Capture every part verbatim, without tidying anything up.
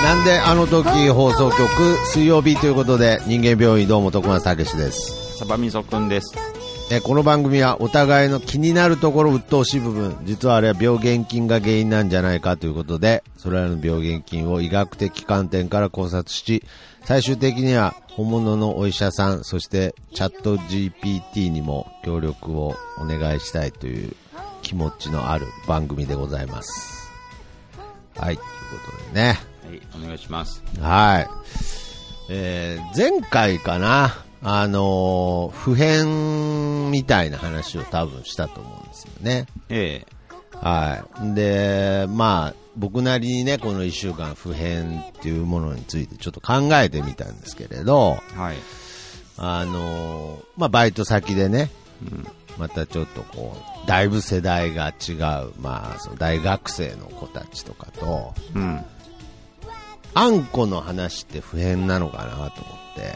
なんであの時放送局水曜日ということで、人間病院どうも徳松たけしです。 サバミソくんです。 えこの番組はお互いの気になるところ、鬱陶しい部分、実はあれは病原菌が原因なんじゃないかということで、それらの病原菌を医学的観点から考察し、最終的には本物のお医者さん、そしてチャット ジーピーティー にも協力をお願いしたいという気持ちのある番組でございます。はい、ということでね。 はい、お願いします。 はい。えー、前回かな、あのー、普遍みたいな話を多分したと思うんですよね。 ええ。 はい。で、まあ、僕なりにね、この一週間普遍っていうものについてちょっと考えてみたんですけれど、 はい。 あのー、まあ、バイト先でね、うん、またちょっとこう、だいぶ世代が違う、まあ、その大学生の子たちとかと、うん。あんこの話って普遍なのかなと思って、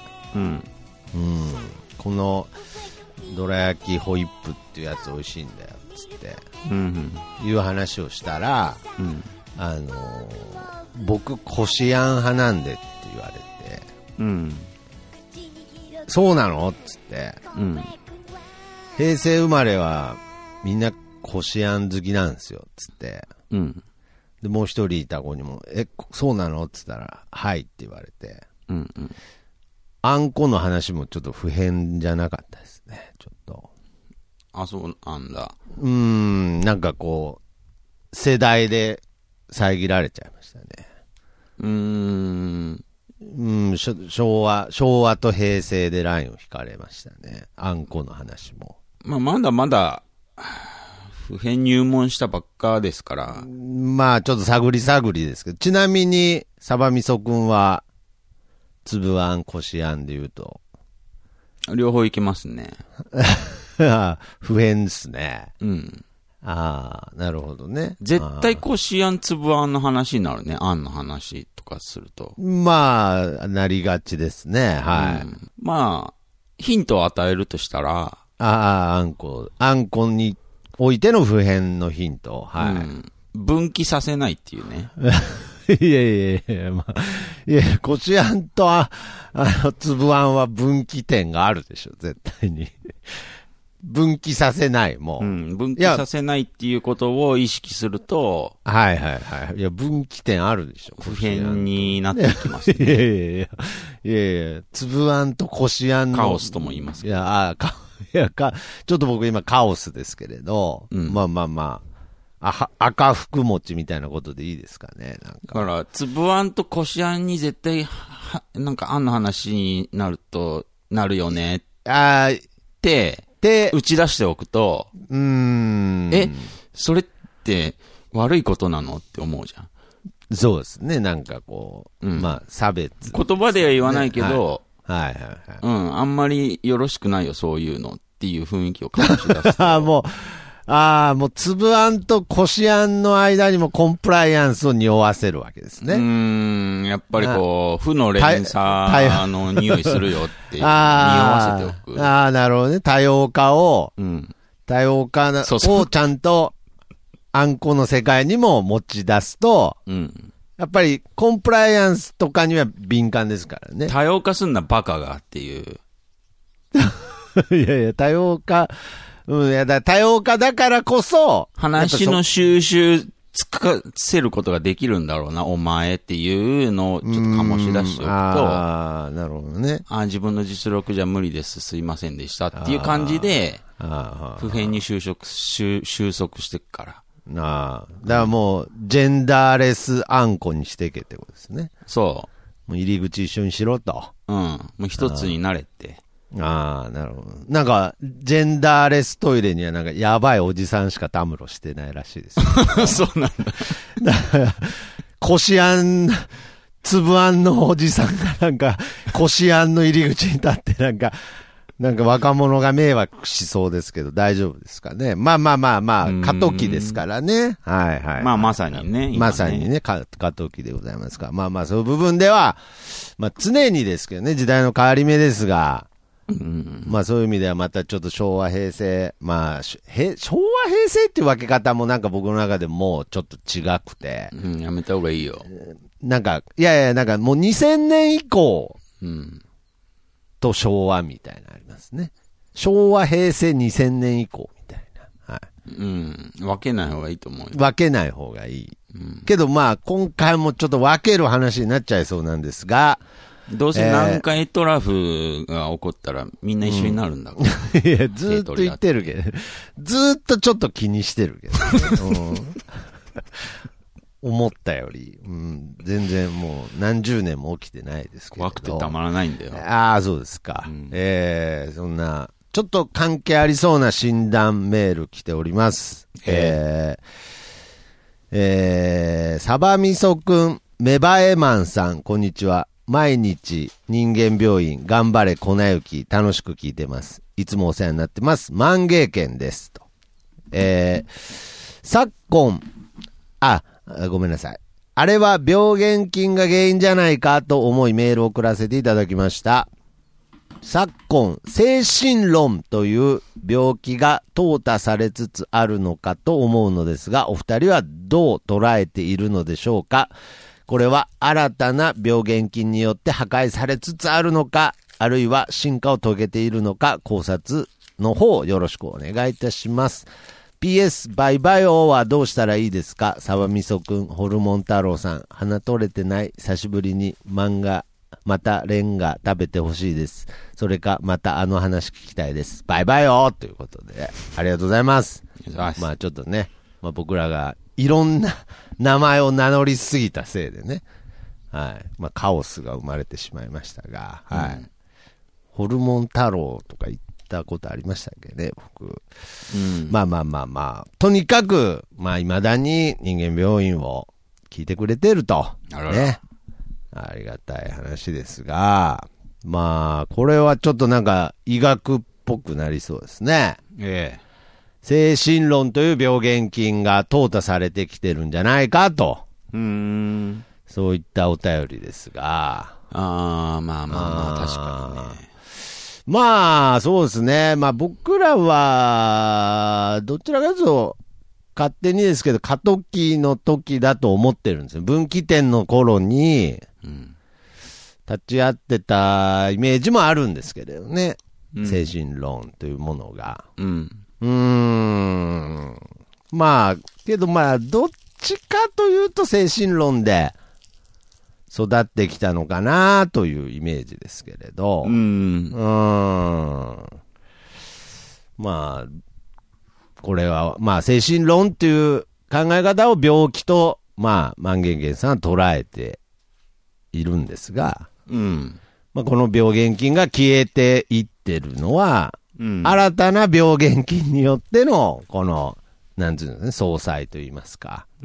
うん。うん、このどら焼きホイップっていうやつ美味しいんだよっつって、うんうん、いう話をしたら、うん、あのー、僕こしあん派なんでって言われて、うん、そうなのっつって、うん、平成生まれはみんなこしあん好きなんですよっつって、うん、でもう一人いた子にもえそうなのっつったらはいって言われて、うんうん、あんこの話もちょっと普遍じゃなかったですね、ちょっと。 あ、そうなんだ。 うーん、なんかこう、世代で遮られちゃいましたね。うーん。うん、昭和、昭和と平成でラインを引かれましたね。あんこの話も。 まあ、まだまだ、普遍入門したばっかですから。 まあ、ちょっと探り探りですけど、ちなみに、サバミソくんは、粒あん、こしあんで言うと両方いけますね。 普遍ですね。 うん。 ああ、なるほどね。 絶対こしあん、粒あんの話になるね。あんの話とかすると。 まあ、なりがちですね。はい。うん、 まあ、ヒントを与えるとしたら。ああ、あんこ。あんこにおいての普遍のヒント。はい。うん、 分岐させないっていうね。 いやいやいや、まあ、いや、こしあんとあ、あの、粒あんは分岐点があるでしょ、絶対に。分岐させない、もう。うん、 分岐させないっていうことを意識すると。 はいはいはい。いや、分岐点あるでしょ。 普遍になってきますね。 いやいやいや、いやいや、粒あんとこしあんの。 カオスとも言いますけど。 いや、あか、いや、か、ちょっと僕今カオスですけれど、うん、まあまあまあ。あは赤福餅みたいなことでいいですかね。なんかだから、粒あんとこしあんに絶対、は、なんかあんの話になると、なるよね。あーって、で、打ち出しておくと、うーん。え、それって悪いことなのって思うじゃん。 そうですね。なんかこう、うん、まあ、差別、ね。 言葉では言わないけど、 はい、はいはいはい。 うん、あんまりよろしくないよ、そういうのっていう雰囲気を醸し出す。 ああ、もう、ああ、もう、粒あんとこしあんの間にもコンプライアンスを匂わせるわけですね。 うーん、やっぱりこう、負の連鎖の匂いするよって匂わせておく。 ああ、なるほどね。多様化を、うん、多様化をちゃんと、あんこの世界にも持ち出すと、うん、やっぱりコンプライアンスとかには敏感ですからね。 多様化すんなバカがっていう。 いやいや、多様化、うん、いやだ多様化だからこそ話の収集つかせることができるんだろうな、お前っていうのをちょっと醸し出しておくと、 ああ、なるほどね。 あ自分の実力じゃ無理です、すいませんでしたっていう感じで、普遍に収束、収束していくから。 ああ、だからもう、ジェンダーレスあんこにしていけってことですね。 そう。 もう入り口一緒にしろと。 うん。もう一つになれって。 ああ、なるほど。なんか、ジェンダーレストイレにはなんか、やばいおじさんしかたむろしてないらしいです。 そうなんだ。 だから、こしあん、粒あんのおじさんがなんか、こしあんの入り口に立ってなんか、なんか若者が迷惑しそうですけど大丈夫ですかね。まあまあまあまあ、過渡期ですからね。はいはい。 まあまさにね。 ねまさにね、過渡期でございますから。まあまあそういう部分では、まあ常にですけどね、時代の変わり目ですが、 うん、まあそういう意味ではまたちょっと昭和平成、まあ、へ昭和平成っていう分け方もなんか僕の中でもちょっと違くて。 うん、やめた方がいいよ。 なんか、いやいや、なんかもうにせんねん以降、うん、と昭和みたいなのありますね。昭和平成にせんねん以降みたいな。はい。 うん。分けない方がいいと思うよ。 分けない方がいい。うん、けどまあ今回もちょっと分ける話になっちゃいそうなんですが、 どうせ南海トラフが起こったらみんな一緒になるんだから、 うん、いや、ずーっと言ってるけど、ずーっとちょっと気にしてるけど、ねうん、思ったより、うん、全然もう何十年も起きてないですけど。 怖くてたまらないんだよ。 ああ、そうですか。うん、えー、そんな、ちょっと関係ありそうな診断メール来ております。えー、えー、サバミソくん、メバエマンさん、こんにちは。毎日人間病院頑張れ粉雪楽しく聞いてます。いつもお世話になってます。万芸軒ですと。えー、昨今、あ、ごめんなさい。あれは病原菌が原因じゃないかと思いメールを送らせていただきました。昨今、精神論という病気が淘汰されつつあるのかと思うのですが、お二人はどう捉えているのでしょうか。これは新たな病原菌によって破壊されつつあるのか、あるいは進化を遂げているのか、考察の方よろしくお願いいたします。ピーエス バイバイオはどうしたらいいですか。サバミソくん、ホルモン太郎さん、鼻取れてない、久しぶりに漫画、またレンガ食べてほしいです。それかまたあの話聞きたいです。バイバイオということで、ありがとうございます。まあちょっとね、まあ、僕らがいろんな名前を名乗りすぎたせいでね、はい、まあカオスが生まれてしまいましたが、はい、うん、ホルモン太郎とか言ったことありましたっけね、僕、うん、まあまあまあまあ、とにかくまあ未だに人間病院を聞いてくれてると、 あららね、ありがたい話ですが、まあこれはちょっとなんか医学っぽくなりそうですね。 ええ。 精神論という病原菌が淘汰されてきてるんじゃないかと。 うーん。 そういったお便りですが。 ああ、まあまあまあ、確かにね。 まあ、そうですね。まあ僕らは、どちらかというと、勝手にですけど、過渡期の時だと思ってるんですよ。分岐点の頃に、立ち会ってたイメージもあるんですけどね。うん、精神論というものが。 うんうーん。まあ、けどまあ、どっちかというと精神論で育ってきたのかなというイメージですけれど。 うん。 うーん。まあ、これは、まあ、精神論っていう考え方を病気と、まあ、万元元さんは捉えているんですが、 うん。 まあ、この病原菌が消えていってるのは、 うん、 新たな病原菌によっての、この、なんていうのね、相殺といいますか。 うん。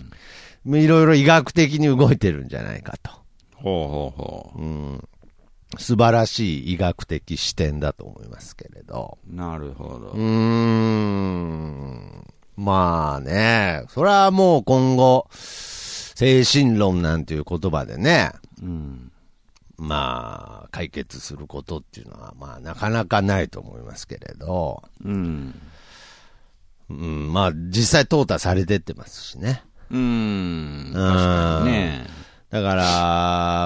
いろいろ医学的に動いてるんじゃないかと。 ほうほうほう。 うん。素晴らしい医学的視点だと思いますけれど。 なるほど。 うーん。まあね、それはもう今後、精神論なんていう言葉でね、 うん。 まあ、解決することっていうのは、まあ、なかなかないと思いますけれど、 うん。 うん、まあ、実際淘汰されてってますしね。 うん。確かにね。 だから、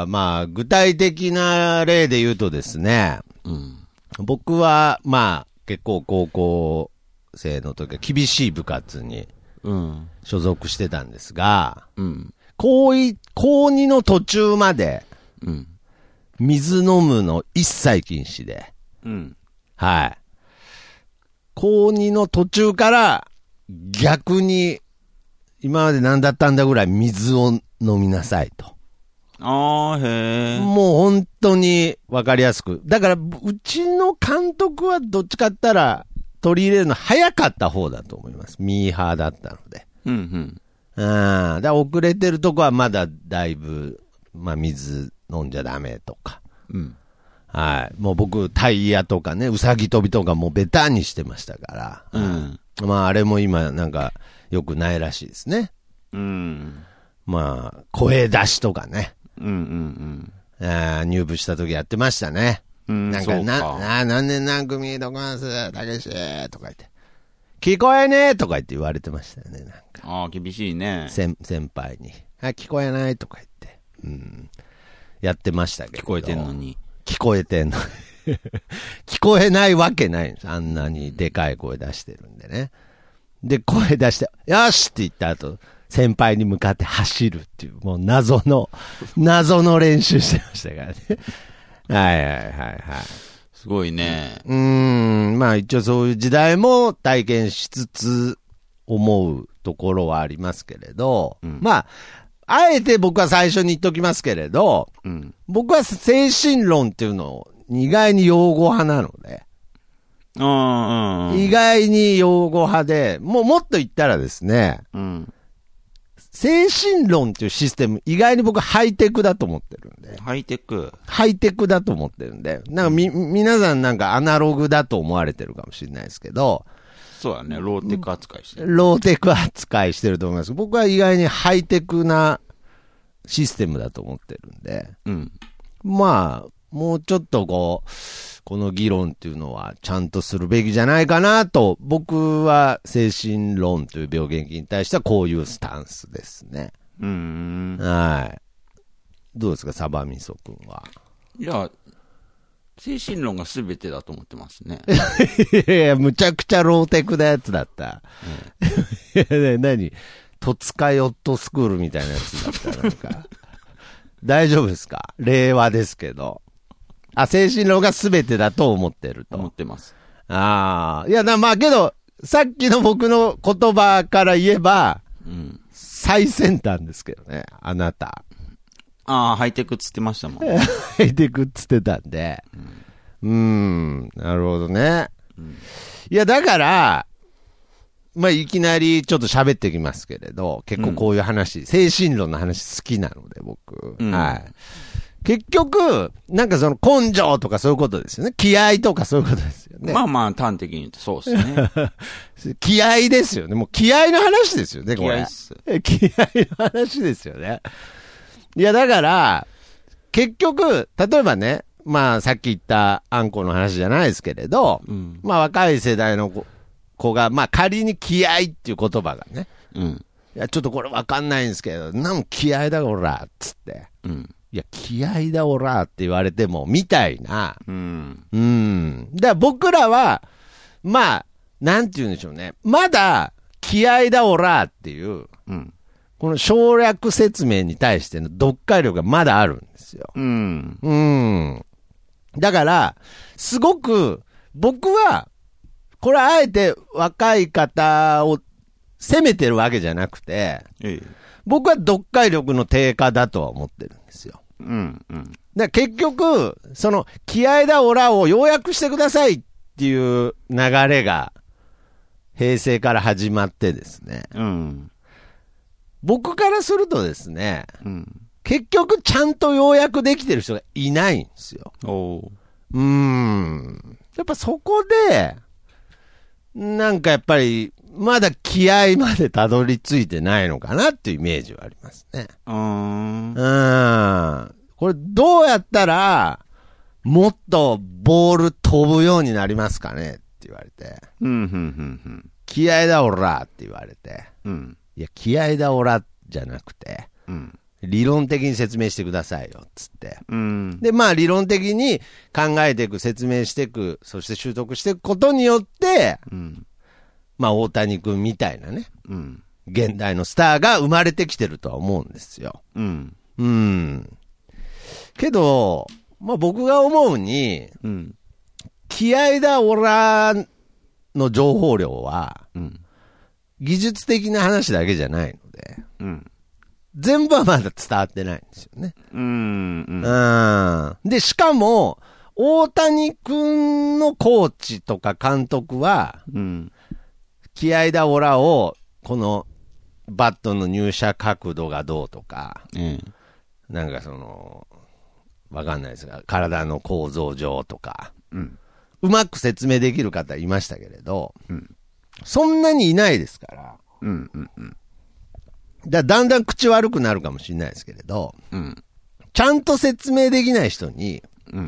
まあ、具体的な例で言うとですね、 うん、 僕は、まあ、結構高校生の時は厳しい部活に所属してたんですが、 うん、 高一、高にの途中まで、 うん、 水飲むの一切禁止で。 うん。 はい。高にの途中から逆に今まで何だったんだぐらい水を飲みなさいと。 あーへー。 もう本当にわかりやすく。だからうちの監督はどっちかって言ったら取り入れるの早かった方だと思います。ミーハーだったので。 うんうん。 ああ、だから遅れてるとこはまだだいぶ、まあ水飲んじゃダメとか。 うん。 はい。もう僕、タイヤとかね、うさぎ跳びとかもうベタにしてましたから。 うん。 まああれも今なんか良くないらしいですね。 うん。 まあ、声出しとかね。 うんうんうん。 あ入部した時やってましたね。 うん、 なんか、かな、な、何年何組どこます、たけしとか言って。聞こえねえとか言って言われてましたよね、なんか。 ああ、厳しいね。 先、先輩に。あ、聞こえないとか言って。うん。やってましたけど。 聞こえてんのに。 聞こえてんの。聞こえないわけないんです。あんなにでかい声出してるんでね。で、声出して、よしって言った後、先輩に向かって走るっていう、もう謎の、謎の練習してましたからね。はいはいはいはい。 すごいね。 うーん、まあ一応そういう時代も体験しつつ思うところはありますけれど、うん、まあ、あえて僕は最初に言っときますけれど、うん、僕は精神論っていうのを意外に擁護派なので、 うんうんうん、 意外に擁護派で、もうもっと言ったらですね、うん、精神論っていうシステム意外に僕ハイテクだと思ってるんで。 ハイテクハイテクだと思ってるんで。なんかみ、皆さんなんかアナログだと思われてるかもしれないですけど、 そうだね、ローテク扱いしてる。 ローテク扱いしてると思います。僕は意外にハイテクなシステムだと思ってるんで、うん、まあ、もうちょっとこう、この議論っていうのはちゃんとするべきじゃないかなと、僕は精神論という病原菌に対してはこういうスタンスですね。うーん。はい。どうですか、サバミソ君は。 いや、精神論が全てだと思ってますね。 いやいや、むちゃくちゃローテクなやつだった。うん、いや何戸塚ヨットスクールみたいなやつだった。なんか大丈夫ですか、令和ですけど。あ、精神論が全てだと思ってると。 思ってます。 ああ。いや、まあけど、さっきの僕の言葉から言えば、うん、最先端ですけどね、あなた。 ああ、ハイテクっつってましたもん。 ハイテクっつってたんで。うん、ーん、なるほどね。うん、いや、だから、まあ、いきなりちょっと喋ってきますけれど、結構こういう話、うん、精神論の話好きなので、僕。うん、はい。結局、なんかその根性とかそういうことですよね。気合とかそういうことですよね。 まあまあ、端的に言うとそうですね。気合ですよね。もう気合の話ですよね、これ。 気合っす。 気合の話ですよね。いや、だから、結局、例えばね、まあさっき言ったあんこの話じゃないですけれど、うん、まあ若い世代の子、子が、まあ仮に気合っていう言葉がね、うん、いや、ちょっとこれわかんないんですけど、なんも気合だ、おら、つって。うんいや、気合だおらって言われても、みたいな。うん。うん。だから僕らは、まあ、なんて言うんでしょうね。まだ、気合だおらっていう、うん、この省略説明に対しての読解力がまだあるんですよ。うん。うん。だから、すごく、僕は、これあえて若い方を責めてるわけじゃなくて、ええ、僕は読解力の低下だとは思ってるんですよ。うんうん。だ結局、その、気合だオラを要約してくださいっていう流れが、平成から始まってですね。うん。僕からするとですね、うん、結局ちゃんと要約できてる人がいないんですよ。おう。うーん。やっぱそこで、なんかやっぱり、まだ気合までたどり着いてないのかなっていうイメージはありますね。うーん。うん。これどうやったら、もっとボール飛ぶようになりますかねって言われて。うん、うん、うん、うん。気合だオラって言われて。うん。いや、気合だオラじゃなくて。うん。理論的に説明してくださいよ、つって。うん。で、まあ理論的に考えていく、説明していく、そして習得していくことによって、うん。まあ大谷君みたいなね、うん、現代のスターが生まれてきてるとは思うんですよ。うん。うん。けど、まあ僕が思うに、うん、気合だオラの情報量は、うん、技術的な話だけじゃないので、うん、全部はまだ伝わってないんですよね。うん。うん。で、しかも、大谷君のコーチとか監督は、うん気合だオラを、この、バットの入射角度がどうとか、うん、なんかその、わかんないですが、体の構造上とか、うん、うまく説明できる方いましたけれど、うん、そんなにいないですから、うんうんうん、だ, だんだん口悪くなるかもしれないですけれど、うん、ちゃんと説明できない人に、うん、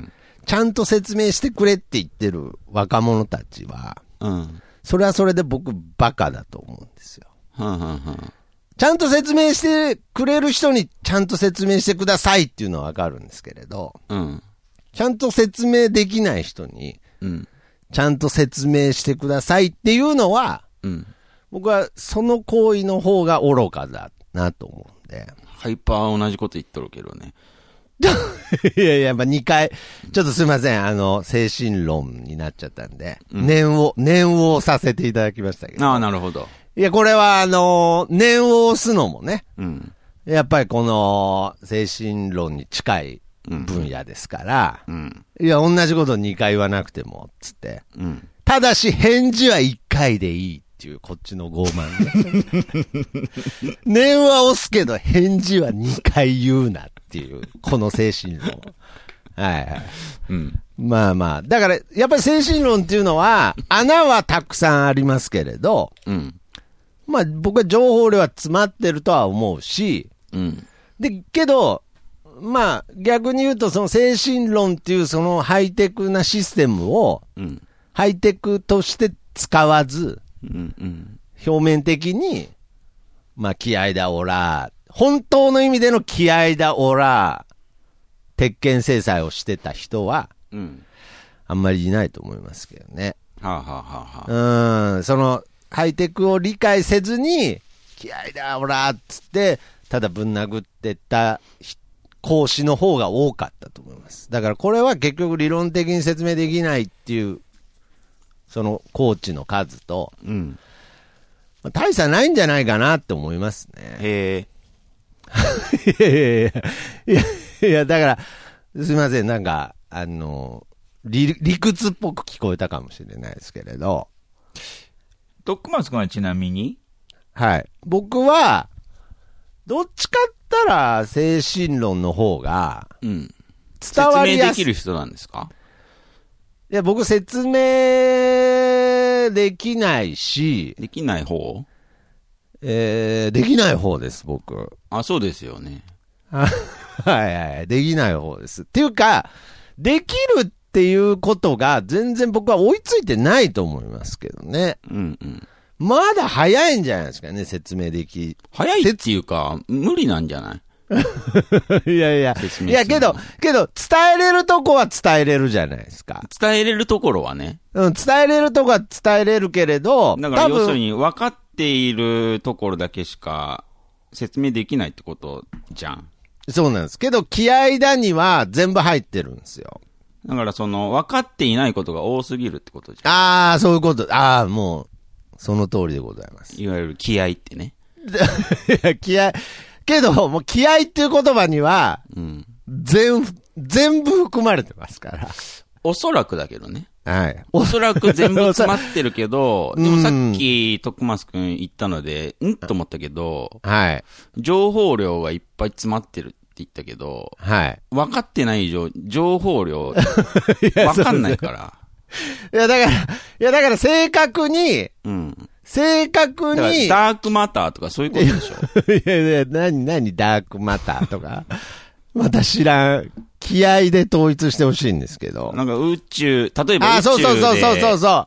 ちゃんと説明してくれって言ってる若者たちは、うん、それはそれで僕バカだと思うんですよ。はんはんはん、ちゃんと説明してくれる人にちゃんと説明してくださいっていうのはわかるんですけれど、うん、ちゃんと説明できない人に、うん、ちゃんと説明してくださいっていうのは、うん、僕はその行為の方が愚かだなと思うんで。 ハイパー同じこと言っとるけどね。 いやいや、まあ、にかい、ちょっとすいません、あの、精神論になっちゃったんで、うん、念を、念をさせていただきましたけど。 ああ、なるほど。 いや、これはあの、念を押すのもね、うん、やっぱりこの、精神論に近い分野ですから、うん、いや、同じことにかい言わなくても、つって、うん、ただし返事はいっかいでいいっていう、こっちの傲慢ね。念は押すけど、返事はにかい言うなっていう、この精神論。はいはい。うん、まあまあ。だから、やっぱり精神論っていうのは、穴はたくさんありますけれど、うん、まあ僕は情報量は詰まってるとは思うし、うん、で、けど、まあ逆に言うとその精神論っていうそのハイテクなシステムを、うん、ハイテクとして使わず、うんうん、表面的に、まあ気合だオラ、本当の意味での気合だオラ、鉄拳制裁をしてた人は、うん、あんまりいないと思いますけどね。はあはあはあ、うん、その、ハイテクを理解せずに、気合だ、オラっつって、ただぶん殴ってた講師の方が多かったと思います。だからこれは結局理論的に説明できないっていう、そのコーチの数と、うん、まあ、大差ないんじゃないかなって思いますね。へえ。いやいやいやいや。いや、だから、すみません、なんか、あの、理、理屈っぽく聞こえたかもしれないですけれど。 徳松君はちなみに？ はい。僕は、どっちかったら、精神論の方が、うん。伝わりやすい。説明できる人なんですか？ いや、僕説明できないし。 できない方？ えー、できない方です、僕。 あ、そうですよね。 はいはい、できない方です。っていうか、できるっていうことが全然僕は追いついてないと思いますけどね。うんうん。まだ早いんじゃないですかね、説明でき。 早いっていうか、無理なんじゃないいやいや、いやけど、けど、伝えれるとこは伝えれるじゃないですか。 伝えれるところはね。 うん、伝えれるとこは伝えれるけれど、 だから要するに分かっているところだけしか説明できないってことじゃん。 そうなんです。けど、気合だには全部入ってるんですよ。 だからその、分かっていないことが多すぎるってことじゃん。 ああ、そういうこと。ああ、もう、その通りでございます。 いわゆる気合ってね。 いや、気合、けど、もう気合っていう言葉には、うん、全、全部含まれてますから。 おそらくだけどね。 はい。 おそらく全部詰まってるけど、でもさっき、徳松くん言ったので、んと思ったけど、はい。情報量がいっぱい詰まってるって言ったけど、はい。分かってない以上、情報量、分かんないから。 いや、だから、いや、だから正確に、うん。正確に。 ダークマターとかそういうことでしょ。 いやいや、なになにダークマターとか。また知らん。気合で統一してほしいんですけど。 なんか宇宙、例えば宇宙で。あ、 そうそうそうそうそうそう。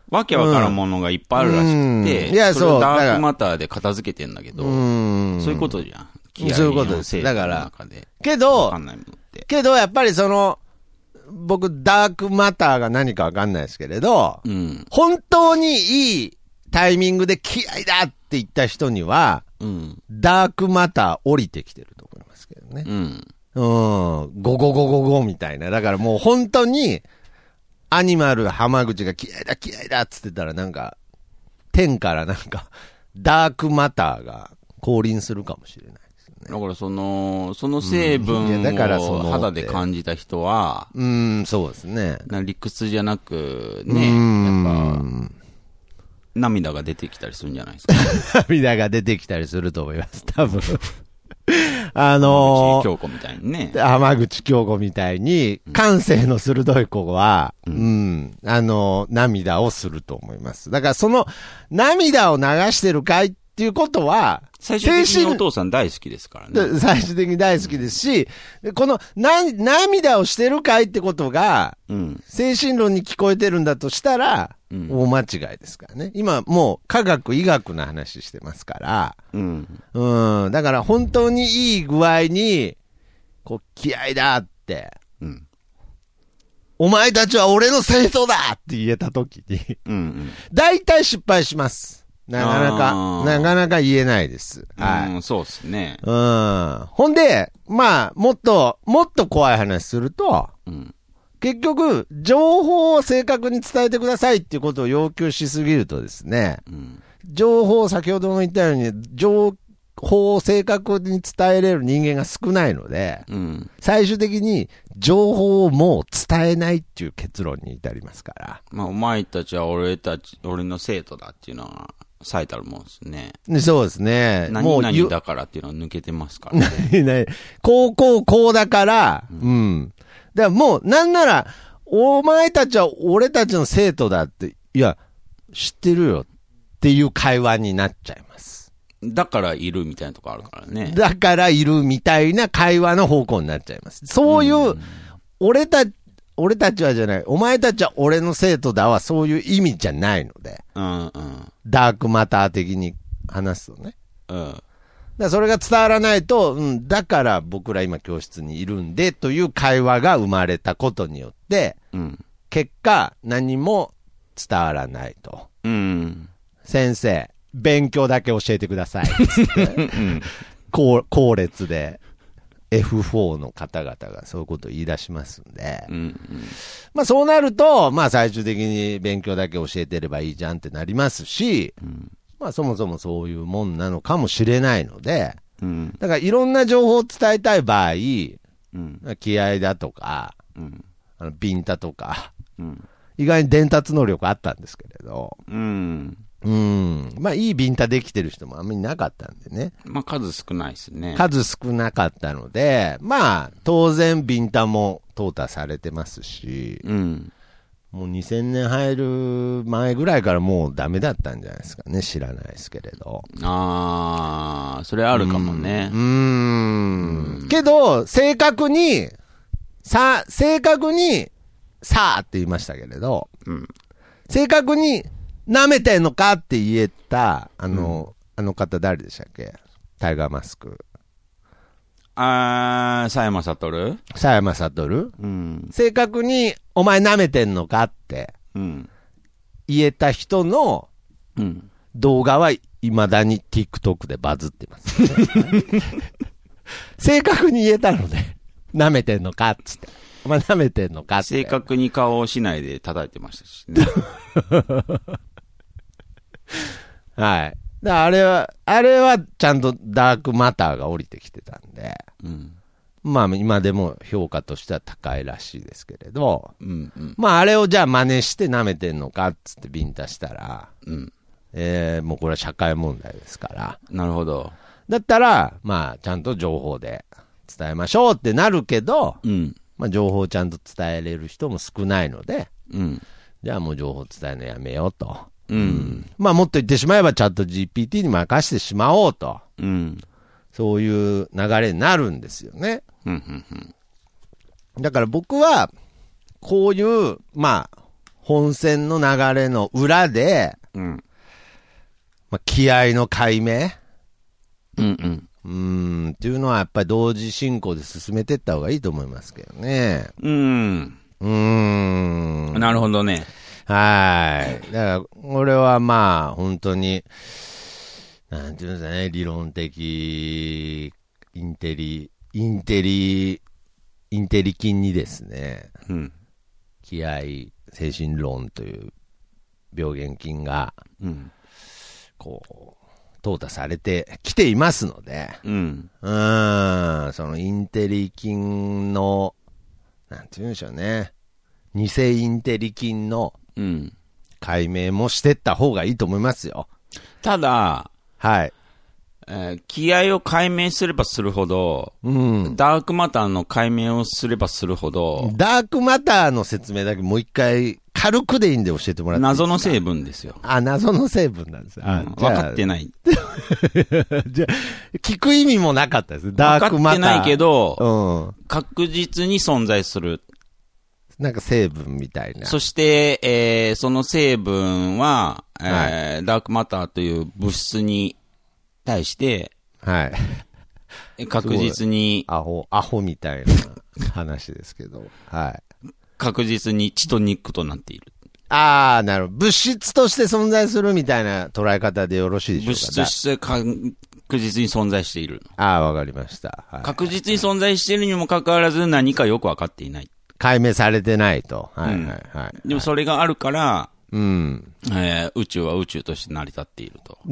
わけわからんものがいっぱいあるらしくて。うん、いや、そう。それをダークマターで片付けてんだけど。うん。そういうことじゃん。気合のせいの中で。 けど、わかんないものって。けど、やっぱりその、僕、ダークマターが何かわかんないですけれど、うん、本当にいいタイミングで気合だって言った人には、うん、ダークマター降りてきてると思いますけどね。うん。うん。ゴゴゴゴゴみたいな。だからもう本当に、アニマル浜口が気合だ気合だっつってたらなんか、天からなんか、ダークマターが降臨するかもしれない。 だからその、その成分を肌で感じた人は、 うん、うんそうですね。 理屈じゃなく、ね、やっぱ、涙が出てきたりするんじゃないですか。 涙が出てきたりすると思います、多分。あのー、 浜口京子みたいにね。 浜口京子みたいに、感性の鋭い子は、うん、うん、あのー、涙をすると思います。だからその、涙を流してるかいっていうことは、 最終的にお父さん大好きですからね。 最終的に大好きですし、このな涙をしてるかいってことが、うん、精神論に聞こえてるんだとしたら、うん、大間違いですからね。今もう科学医学の話してますから、うん、うん、だから本当にいい具合に、こう気合だって、うん、お前たちは俺の生徒だって言えたときに、うんうん、大体失敗します。なかなか、なかなか言えないです。はい。 うん、そうですね。 うん。ほんで、まあ、もっと、もっと怖い話すると、うん、結局、情報を正確に伝えてくださいっていうことを要求しすぎるとですね、うん、情報、先ほども言ったように、情報を正確に伝えれる人間が少ないので、うん、最終的に情報をもう伝えないっていう結論に至りますから。 まあ、お前たちは俺たち、俺の生徒だっていうのは、最たるもんですね。 そうですね。 何々だからっていうのは抜けてますからね。 こうこうこうだから、うん。うん、だからもう、なんなら、お前たちは俺たちの生徒だって、いや、知ってるよっていう会話になっちゃいます。 だからいるみたいなとこあるからね。 だからいるみたいな会話の方向になっちゃいます。そういう、うん、俺たち、俺たちはじゃない、お前たちは俺の生徒だはそういう意味じゃないので、うんうん、ダークマター的に話すとね。うん、だからそれが伝わらないと、うん、だから僕ら今教室にいるんでという会話が生まれたことによって、うん、結果何も伝わらないと。うん、先生、勉強だけ教えてください。つって、うん、後, 後列で。エフフォー の方々がそういうことを言い出しますんで、うんうん、まあそうなると、まあ最終的に勉強だけ教えてればいいじゃんってなりますし、うん、まあそもそもそういうもんなのかもしれないので、うん、だからいろんな情報を伝えたい場合、うん、気合だとか、うん、あのビンタとか、うん、意外に伝達能力あったんですけれど、うんうん。まあ、いいビンタできてる人もあんまりいなかったんでね。 まあ、数少ないですね。 数少なかったので、まあ、当然ビンタも淘汰されてますし、うん。もうにせんねん入る前ぐらいからもうダメだったんじゃないですかね。知らないですけれど。 あー、それあるかもね。 うん。うんうんけど、正確に、さ、正確に、さあって言いましたけれど、うん。正確に、舐めてんのかって言えた、あの、うん、あの方誰でしたっけ？タイガーマスク。 あー、佐山悟？ 佐山悟？うん。正確に、お前舐めてんのかって、うん、言えた人の、うん、動画は未だに TikTok でバズってます、ね。正確に言えたので、舐めてんのかっつって。お前舐めてんのかって。 正確に顔をしないで叩いてましたしね。 はい。だあれは、あれはちゃんとダークマターが降りてきてたんで、うん、まあ今でも評価としては高いらしいですけれど、うんうん、まああれをじゃあ真似して舐めてんのかっつってビンタしたら、うんえー、もうこれは社会問題ですから。 なるほど。 だったら、まあちゃんと情報で伝えましょうってなるけど、うんまあ、情報をちゃんと伝えれる人も少ないので、うん、じゃあもう情報伝えるのやめようと。うん、まあもっと言ってしまえばチャット ジーピーティー に任せてしまおうと、うん、そういう流れになるんですよね、うんうんうん、だから僕はこういうまあ本戦の流れの裏で、うんまあ、気合の解明、うんうんうーんっていうのはやっぱり同時進行で進めていった方がいいと思いますけどね。 うん。うーん。なるほどね。 はい。だから、俺はまあ、本当に、なんていうんですかね、理論的、インテリ、インテリ、インテリ菌にですね、うん、気合、精神論という病原菌が、うん、こう、淘汰されてきていますので、うん。うーん、そのインテリ菌の、なんて言うんでしょうね。偽インテリ菌の、うん。解明もしてった方がいいと思いますよ。 ただ、 はい。 えー、気合を解明すればするほど、うん。ダークマターの解明をすればするほど、 ダークマターの説明だけもう一回、 軽くでいいんで教えてもらっていいですか。 謎の成分ですよ。 あ、謎の成分なんです。あ、 うん、分かってない。 じゃあ、聞く意味もなかったです。ダークマター。 分かってないけど、 うん、 確実に存在する。 なんか成分みたいな。 そして、えー、その成分は、えーはい、ダークマターという物質に対して、 はい。 確実に。 アホ、アホみたいな話ですけど。はい。 確実に血と肉となっている。 ああ、なるほど。物質として存在するみたいな捉え方でよろしいでしょうか。 物質として確実に存在している。 ああ、わかりました、 はい。確実に存在しているにもかかわらず何かよくわかっていない。 解明されてないと。はいはいはい、はいうん。でもそれがあるから、 うん。 えー、宇宙は宇宙として成り立っていると。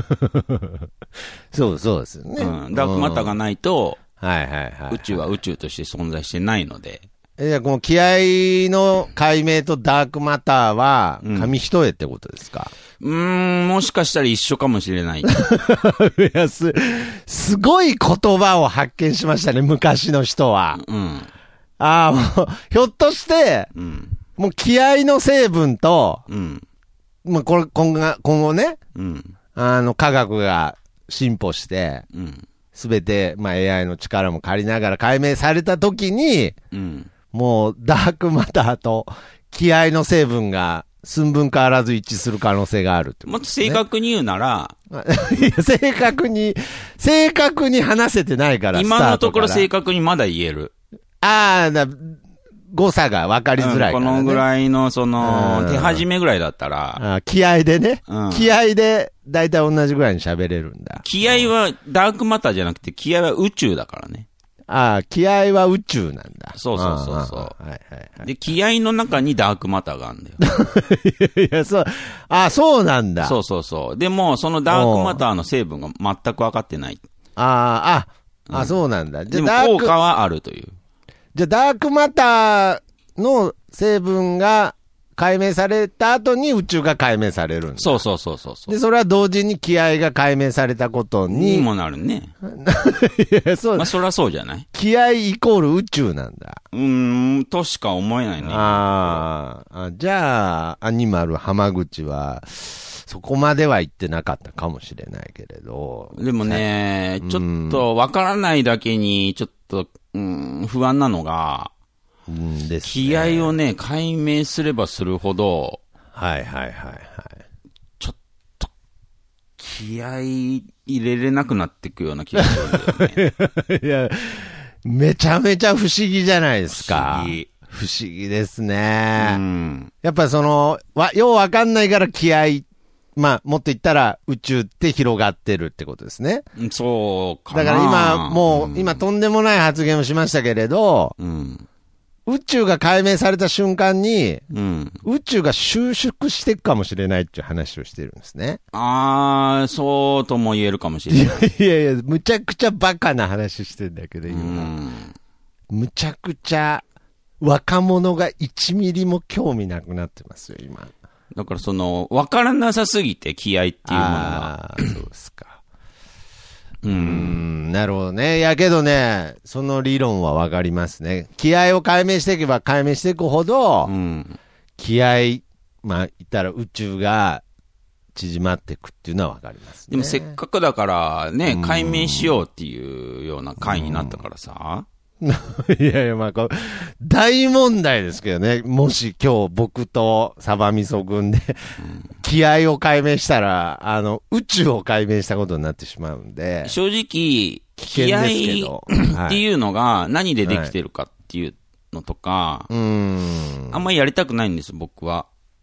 そうそうですよね。 うん。ダークマターがないと、 はいはいはい、はい。 宇宙は宇宙として存在してないので。 え、この気合の解明とダークマターは、紙一重ってことですか？ うーん、もしかしたら一緒かもしれない。いや、す、すごい言葉を発見しましたね、昔の人は。 うん。 ああ、もう、ひょっとして、 うん、 もう気合の成分と、 うん、 もうこれ今後、今後ね、 うん、 あの、科学が進歩して、すべ、うん、て、まあ エーアイ の力も借りながら解明されたときに、うん、もうダークマターと気合の成分が寸分変わらず一致する可能性があるってことですね。 もっと正確に言うなら、 いや正確に、正確に話せてないから、 今のところ正確にまだ言える。 ああ、だ、誤差が分かりづらいから、ね、 うん、このぐらいの、その、手始めぐらいだったら。 あ気合でね、 うん。 気合で、だいたい同じぐらいに喋れるんだ。 気合は、ダークマターじゃなくて、気合は宇宙だからね。 ああ、気合は宇宙なんだ。 そうそうそうそう。 はいはいはい。 で、気合の中にダークマターがあるんだよ。 いや、そう、あ、そうなんだ。 そうそうそう。でも、そのダークマターの成分が全く分かってない。 ああ、あ、あ、そうなんだ。 じゃあでも効果はあるという。 じゃあ、ダークマターの成分が解明された後に宇宙が解明されるんだ。 そうそうそうそう。 で、それは同時に気合が解明されたことに。 にもなるね。 いや、そう。 まあ、そりゃそうじゃない？ 気合イコール宇宙なんだ。 うーん、としか思えないね。 ああ、じゃあ、アニマル浜口は、そこまでは言ってなかったかもしれないけれど。 でもね、ちょっとわからないだけに、ちょっと、うん、不安なのが、 うんですね、 気合をね、解明すればするほど、 はいはいはいはい。 ちょっと、気合入れれなくなっていくような気がするんだよね。 いや、めちゃめちゃ不思議じゃないですか。 不思議。 不思議ですね。 うん、 やっぱその、わ、ようわかんないから気合、まあ、もっと言ったら宇宙って広がってるってことですね。 そうかな。 だから今、もう、うん、今とんでもない発言をしましたけれど、 うん、 宇宙が解明された瞬間に、 うん、 宇宙が収縮していくかもしれないっていう話をしてるんですね。 ああ、そうとも言えるかもしれない。 いやいや、むちゃくちゃバカな話してんだけど、今。うん、むちゃくちゃ若者がいちミリも興味なくなってますよ、今。 だからその、わからなさすぎて、気合っていうものが。ああ、そうですか。 うーん、なるほどね。いやけどね、その理論はわかりますね。気合を解明していけば解明していくほど、 うん、 気合、まあ言ったら宇宙が縮まっていくっていうのはわかりますね。 でもせっかくだからね、解明しようっていうような回になったからさ。 いやいや、まあこう、大問題ですけどね。もし今日僕とサバミソ君で、気合を解明したら、あの、宇宙を解明したことになってしまうんで。 正直、気合っていうのが何でできてるかっていうのとか、はい、うーんあんまりやりたくないんです、僕は。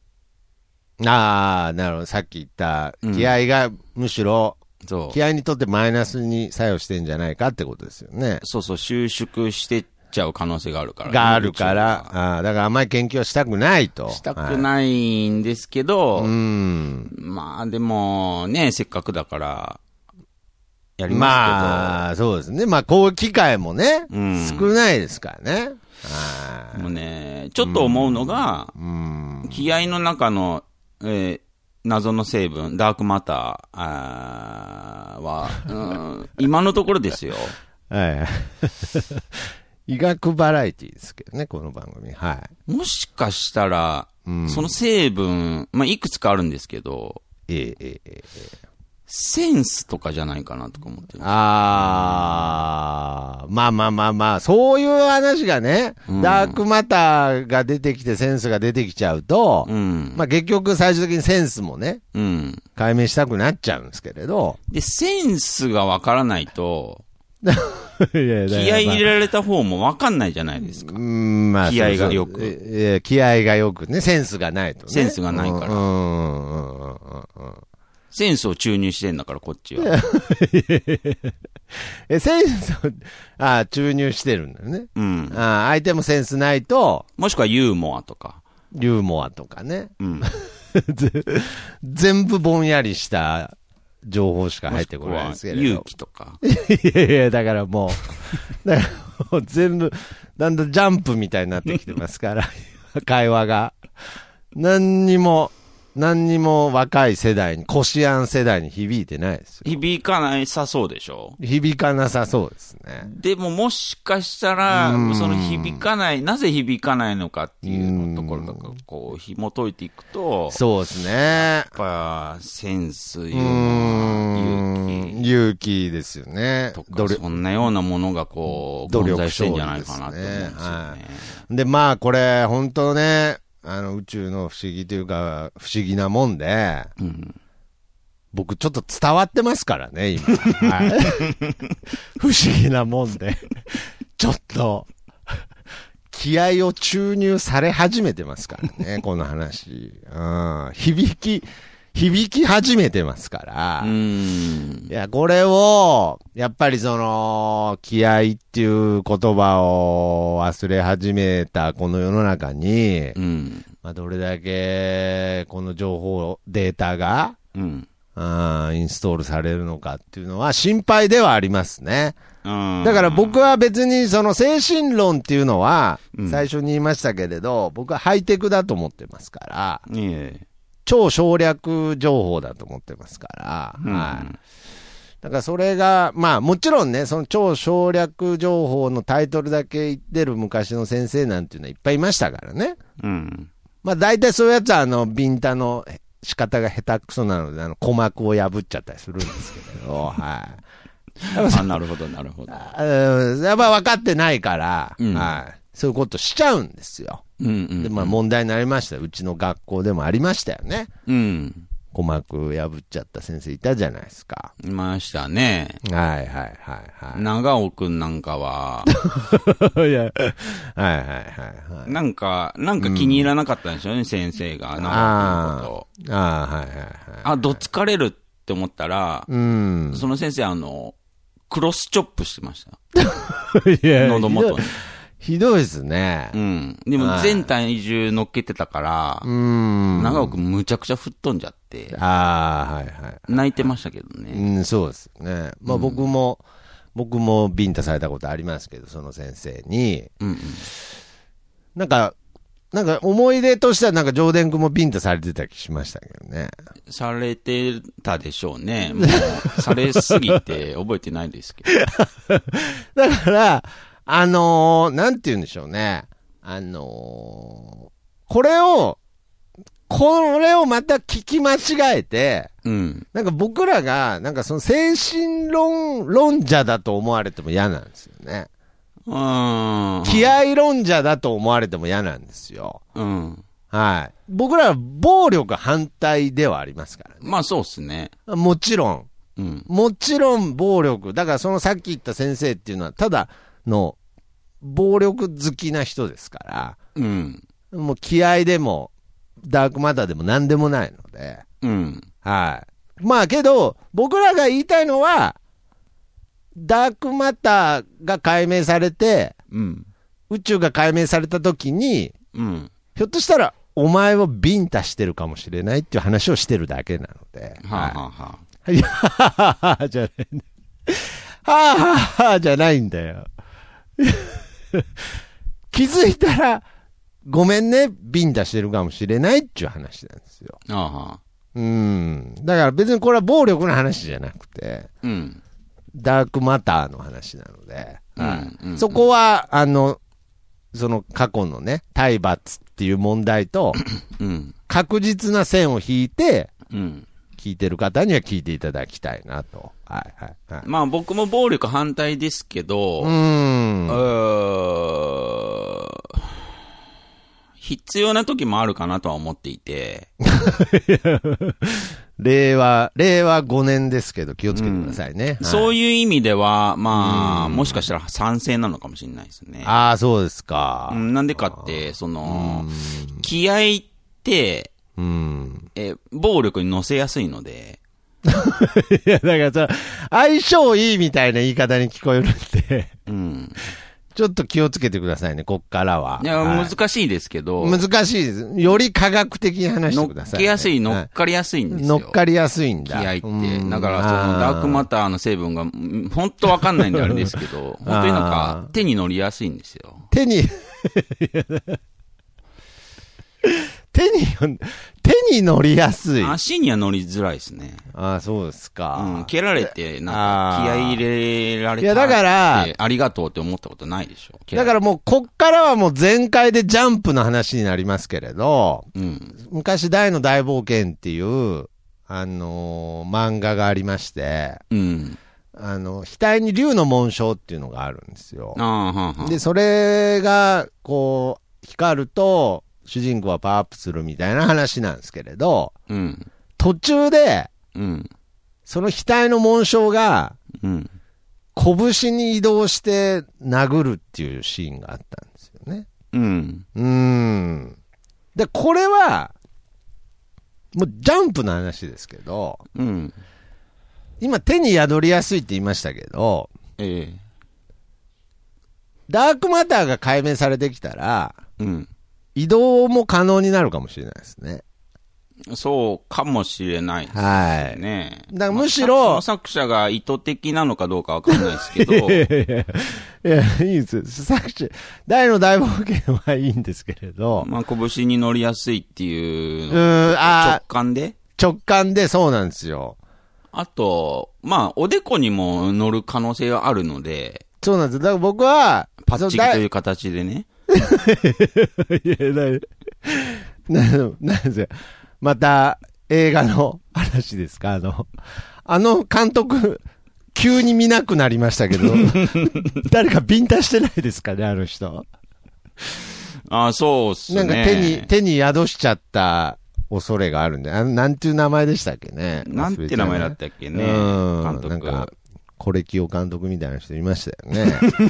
ああ、なるほど。さっき言った、気合がむしろ、 そう気合にとってマイナスに作用してんじゃないかってことですよね。 そうそう、収縮してっちゃう可能性があるから、ね。 があるから、あだからあんまり研究はしたくないと。 したくないんですけど、 はい、うんまあでもね、せっかくだから、やりますけど。 まあ、そうですね。まあこういう機会もね、うん、少ないですからね。 でもね、ちょっと思うのが、うんうん、気合の中の、えー謎の成分、ダークマターあーは、うん、今のところですよ。 はい。 医学バラエティですけどね、この番組。はい。 もしかしたら、うん、その成分、まあ、いくつかあるんですけど、 ええええええ、 センスとかじゃないかなとか思ってるんですよ。 あー、まあまあまあまあ、そういう話がね、うん、ダークマターが出てきてセンスが出てきちゃうと、うん、まあ結局最終的にセンスもね、うん、解明したくなっちゃうんですけれど。 で、センスがわからないと、いや気合い入れられた方も分かんないじゃないですか。うん、まあ、気合がよく。 いや、気合がよくね、センスがないとね。 センスがないから。うんうんうんうん、センスを注入してんだから、こっちは。 え、センスを、あ注入してるんだよね。うん。あ相手もセンスないと。 もしくはユーモアとか。 ユーモアとかね。うん。全部ぼんやりした情報しか入ってこないですけど。 勇気とか。 いやいや、だからもう、だからもう全部、だんだんジャンプみたいになってきてますから、会話が。何にも、何にも若い世代に、コシアン世代に響いてないですよ。 響かなさそうでしょ？ 響かなさそうですね。 でももしかしたら、その響かない、なぜ響かないのかっていうところとか、こう、紐解いていくと、 そうですね。 やっぱ、センス、ユーモア、勇気。 勇気ですよね。 とか、そんなようなものがこう、混在してんじゃないかなと思うんですよね。はい、 で、まあ、これ、本当ね、あの宇宙の不思議というか不思議なもんで、うん、僕ちょっと伝わってますからね今、はい、不思議なもんでちょっと気合を注入され始めてますからねこの話、うん、響き響き始めてますから。うん。いや、これを、やっぱりその、気合っていう言葉を忘れ始めたこの世の中に、うん。まあ、どれだけ、この情報、データが、うん。あインストールされるのかっていうのは心配ではありますね。うん。だから僕は別にその精神論っていうのは、最初に言いましたけれど、うん、僕はハイテクだと思ってますから。いえ。超省略情報だと思ってますから、うん、はい。だからそれが、まあもちろんね、その超省略情報のタイトルだけ言ってる昔の先生なんていうのはいっぱいいましたからね。うん。まあ大体そういうやつはあの、ビンタの仕方が下手くそなので、あの、鼓膜を破っちゃったりするんですけど、はい。 あ、なるほど、なるほど。やっぱ分かってないから、うん、はい。そういうことしちゃうんですよ。うんうんうん、で、まあ問題になりました。うちの学校でもありましたよね。うん。鼓膜破っちゃった先生いたじゃないですか。 いましたね。 はいはいはいはい。 長尾くんなんかは。 いや、はいはいはいはい。 なんか、なんか気に入らなかったんでしょうね、うん、先生が。長尾くんのこと。ああ、はいはいはい。あ、どつかれるって思ったら、うん。その先生あの、クロスチョップしてました。いや、喉元に。 ひどいですね。 うん。でも全体重乗っけてたから、うん。長尾くんむちゃくちゃ吹っ飛んじゃって。ああ、はいはい。泣いてましたけどね。 うん、そうですね。まあ僕も、うん、僕もビンタされたことありますけど、その先生に。うん、うん。なんか、なんか思い出としてはなんか上田くんもビンタされてた気しましたけどね。 されてたでしょうね。もう、されすぎて覚えてないですけど。 だから、あのー、なんて言うんでしょうね。あのー、これを、これをまた聞き間違えて、うん。なんか僕らが、なんかその精神論、論者だと思われても嫌なんですよね。うん。気合論者だと思われても嫌なんですよ。うん。はい。僕らは暴力反対ではありますからね。 まあそうっすね。 もちろん。うん。もちろん暴力。だからそのさっき言った先生っていうのは、ただ、の暴力好きな人ですから、うん、もう気合でもダークマターでも何でもないので、うん、はい。まあけど僕らが言いたいのはダークマターが解明されて、うん、宇宙が解明された時に、うん、ひょっとしたらお前をビンタしてるかもしれないっていう話をしてるだけなので、はあ、はあはあ、いやはははじゃない、はあはあじゃないんだよ。気づいたらごめんねビンタしてるかもしれないっていう話なんですよ。ああ、うんだから別にこれは暴力の話じゃなくて、うん、ダークマターの話なので、 はいうんうん、そこは、あの、その過去のね、体罰っていう問題と、うん、確実な線を引いて、うん、聞いてる方には聞いていただきたいなと。はいはいはい、 まあ僕も暴力反対ですけど、うーん。うー必要な時もあるかなとは思っていて。 令和、令和ごねんですけど気をつけてくださいね。うんはい、 そういう意味では、まあ、もしかしたら賛成なのかもしれないですね。 ああ、そうですか。 うん、なんでかって、その、気合って、うん、え、暴力に乗せやすいので。 いや、だからさ、相性いいみたいな言い方に聞こえるんで。うん。ちょっと気をつけてくださいね、こっからは。 いや、はい、難しいですけど。 難しいです。より科学的に話してください、ね。 乗っけやすい、乗っかりやすいんですよ。 乗っかりやすいんだ。 気合って。だから、その、ダークマターの成分が、本当わかんないんであれですけど、本当になんか、手に乗りやすいんですよ。 手に、手に、手に乗りやすい。 足には乗りづらいですね。 ああ、そうですか。 うん、蹴られて、なんか、気合い入れられた。 いや、だから、 ありがとうって思ったことないでしょ。 だからもう、こっからはもう全開でジャンプの話になりますけれど、うん、昔、大の大冒険っていう、あのー、漫画がありまして、うん、あの、額に竜の紋章っていうのがあるんですよ。あははで、それが、こう、光ると、主人公はパワーアップするみたいな話なんですけれど、うん、途中で、うん、その額の紋章が、うん、拳に移動して殴るっていうシーンがあったんですよね。うん。うーん。で、これは、もうジャンプの話ですけど、うん、今手に宿りやすいって言いましたけど、ええ、ダークマターが解明されてきたら、うん移動も可能になるかもしれないですね。 そうかもしれないですね。はい。 だからむしろ、まあ、 その作者が意図的なのかどうかわかんないですけど。いやいやいや、 いや、いいです。作者、大の大冒険はいいんですけれど。 まあ、拳に乗りやすいっていうの。うん、あ直感で直感でそうなんですよ。 あと、まあ、おでこにも乗る可能性はあるので。 そうなんです。だから僕は、 パッチギという形でね。 いや、な、な、なんですよ。また、映画の話ですかあの、あの監督、急に見なくなりましたけど、誰かビンタしてないですかね、あの人。 ああ、そうっすね。 なんか手に、手に宿しちゃった恐れがあるんで、あの、なんていう名前でしたっけね。 なんて名前だったっけね。うん。監督。 なんか、コレキオ監督みたいな人いましたよね。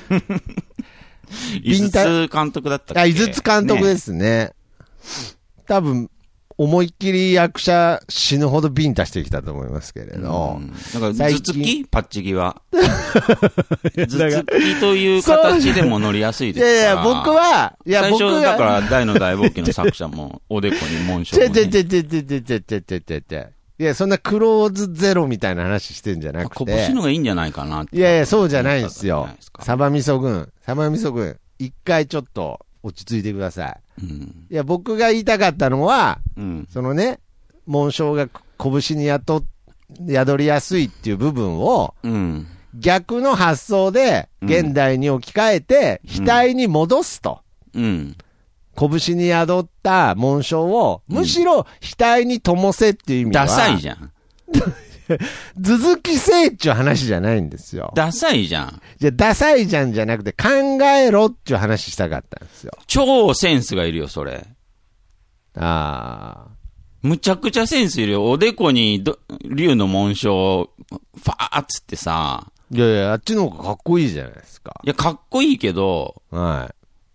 井筒監督だったっけ？あ、 井筒監督ですね。ね多分、思いっきり役者死ぬほどビンタしてきたと思いますけれど。 なんか、頭突きパッチギは。頭突きという形でも乗りやすいですから。いやいや、 僕は、いや、 最初だから大の大冒険の作者も、おでこに紋章を、ね。 ちょちょちょちょちょちょちょちょちょちょ。いや、そんなクローズゼロみたいな話してんじゃなくて。 拳のがいいんじゃないかなって。 いやいや、そうじゃないんですよ。サバミソ軍。サバミソ軍。一回ちょっと落ち着いてください。うん、いや、僕が言いたかったのは、うん、そのね、紋章が拳に宿、宿りやすいっていう部分を、うん、逆の発想で現代に置き換えて、うん、額に戻すと。うん、拳に宿った紋章を、むしろ額に灯せっていう意味は。 ダサいじゃん。 頭突きせいっちゅう話じゃないんですよ。 ダサいじゃん。 じゃ、ダサいじゃんじゃなくて考えろっていう話したかったんですよ。 超センスがいるよ、それ。 ああ。 むちゃくちゃセンスいるよ。おでこにど竜の紋章、ファーっつってさ。 いやいや、あっちの方がかっこいいじゃないですか。 いや、かっこいいけど、はい。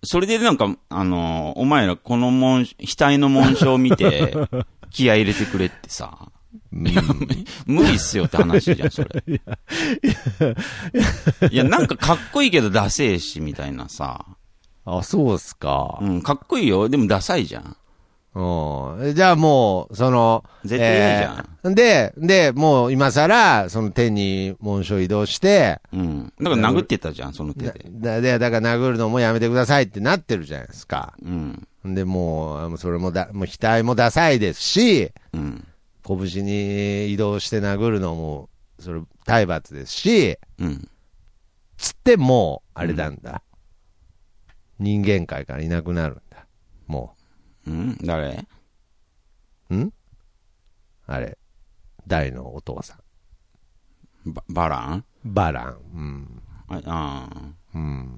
それでなんか、あの、お前らこの紋、額の紋章を見て、気合い入れてくれってさ。いや、無理っすよって話じゃん、それ。いや、いや、なんかかっこいいけどダセえし、みたいなさ。 あ、そうっすか。 うん、かっこいいよ。でもダサいじゃん。 うん。じゃあもう、その、 絶対嫌じゃん、 えー。で、で、もう今更、その手に紋章移動して、 うん。だから殴ってたじゃん、その手で。 だ、で、だから殴るのもやめてくださいってなってるじゃないですか。うん。で、もう、それもだ、もう額もダサいですし、うん。拳に移動して殴るのも、それ、体罰ですし、うん。 つっても、あれなんだ、うん。人間界からいなくなるんだ。もう。うん誰んあれ。大のお父さん。バ、バランバラン。うん。 ああ。 うん。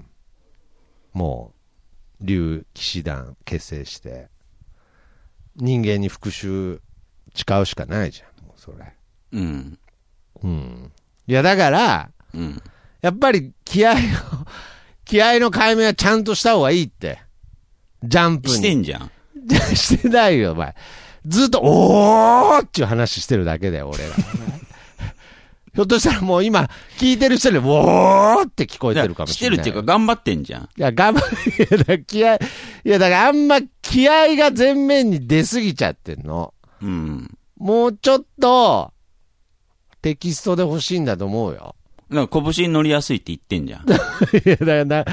もう、竜騎士団結成して、人間に復讐誓うしかないじゃん、もうそれ。 うん。 うん。いや、だから、 うん、 やっぱり気合の、気合の解明はちゃんとした方がいいって。ジャンプに。 してんじゃん。 してないよ、お前。ずっと、おーっていう話してるだけだよ、俺ら。ひょっとしたらもう今、聞いてる人で、おーって聞こえてるかもしれない。 してるっていうか、頑張ってんじゃん。いや、頑張る。気合、いや、だからあんま気合が前面に出すぎちゃってんの。 うん。 もうちょっと、テキストで欲しいんだと思うよ。 なんか拳に乗りやすいって言ってんじゃん。いや、だから、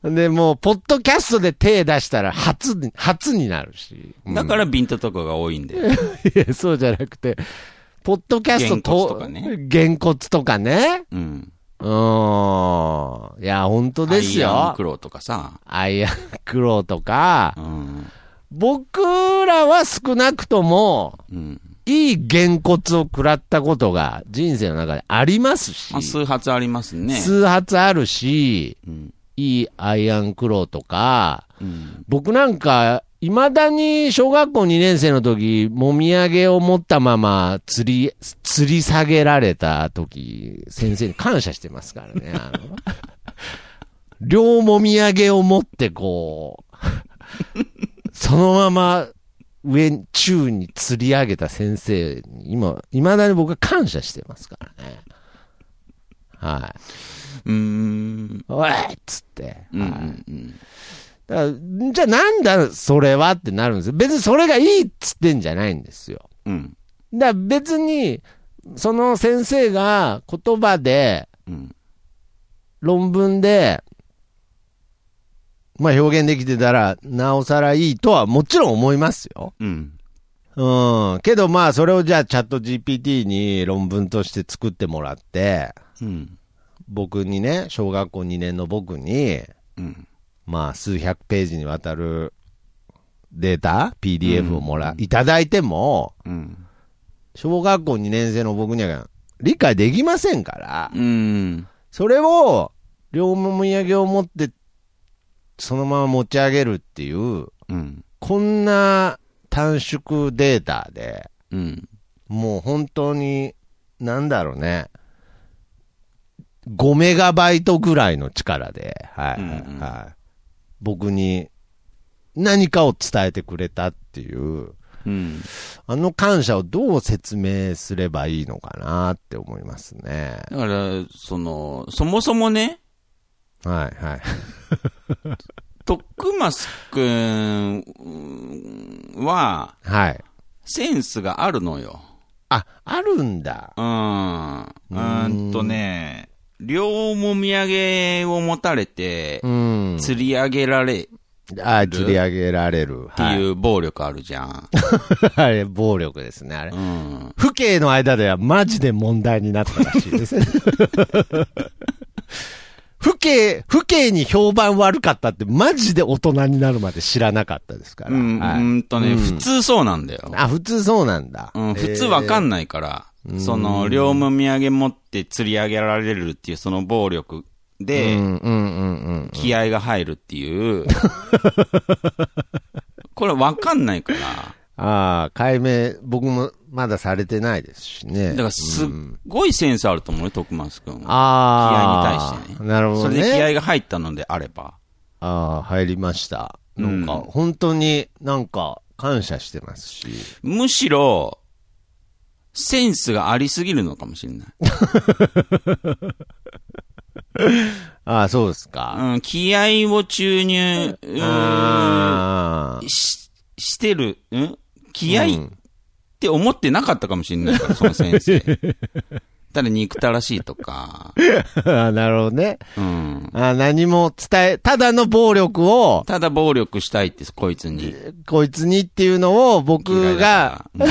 で、もう、ポッドキャストで手出したら初に、初になるし。 うん、だからビンタとかが多いんだよ。 いや、そうじゃなくて、ポッドキャストと、 げんこつとかね。 げんこつとかね。 うん。 うーん。いや、本当ですよ。 アイアンクローとかさ。 アイアンクローとか。 うん。 僕らは少なくとも、 うん。 いいげんこつを食らったことが人生の中でありますし。 まあ、数発ありますね。 数発あるし、 うん、 いいアイアンクローとか、 うん、 僕なんか、未だに小学校にねん生の時、もみあげを持ったまま吊り、吊り下げられた時、先生に感謝してますからね。あの両もみあげを持ってこう、そのまま上、宙に吊り上げた先生に、今、未だに僕は感謝してますからね。はい。 うーん。 おいっつって。はい。 うんうんうんだからじゃあなんだそれはってなるんですよ。別にそれがいいっつってんじゃないんですよ。 うん。 だから別に、その先生が言葉で、 うん、 論文で、まあ表現できてたら、なおさらいいとはもちろん思いますよ。 うん。 うん。けどまあそれをじゃあチャット ジーピーティー に論文として作ってもらって、 うん、 僕にね、小学校にねんの僕に、 うん、 まあ数百ページにわたるデータ ピーディーエフ をもら、うん、いただいても、うん、小学校にねん生の僕には理解できませんから、 うん、 それを両もみあげを持ってそのまま持ち上げるっていう、うん、こんな短縮データで、うん、もう本当になんだろうね、ごメガバイトぐらいの力で、はい、うんうん、はい、僕に何かを伝えてくれたっていう、うん、あの感謝をどう説明すればいいのかなって思いますね。 だから、その、そもそもね、 はいはい。 徳松くんは、はい。センスがあるのよ。 あ、あるんだ。 うん。うんとね、両もみあげを持たれて、うん、釣り上げられ、 あ、釣り上げられる。 っていう暴力あるじゃん。 あれ、暴力ですね、あれ。うん。父兄の間ではマジで問題になったらしいですね。父兄、父兄に評判悪かったってマジで大人になるまで知らなかったですから。 うん、はい、うんとね、うん、普通そうなんだよ。 あ、普通そうなんだ。 うん、普通わかんないから、えー、その、両もみあげ持って釣り上げられるっていうその暴力で、気合が入るっていう。これわかんないから。 ああ、解明、僕もまだされてないですしね。 だからすっごいセンスあると思うよ、徳松くんは。ああ。気合に対してね。 なるほどね。 それで気合が入ったのであれば。 ああ、入りました。なんか、うん、本当になんか感謝してますし。 むしろ、センスがありすぎるのかもしれない。 ああ、そうですか。 うん、気合を注入、し、してる、ん気合って思ってなかったかもしれないから、その先生。ただ憎たらしいとか。 あ、なるほどね。うん。あ、何も伝え、ただの暴力を。 ただ暴力したいって、こいつに。 こいつにっていうのを僕が、うん、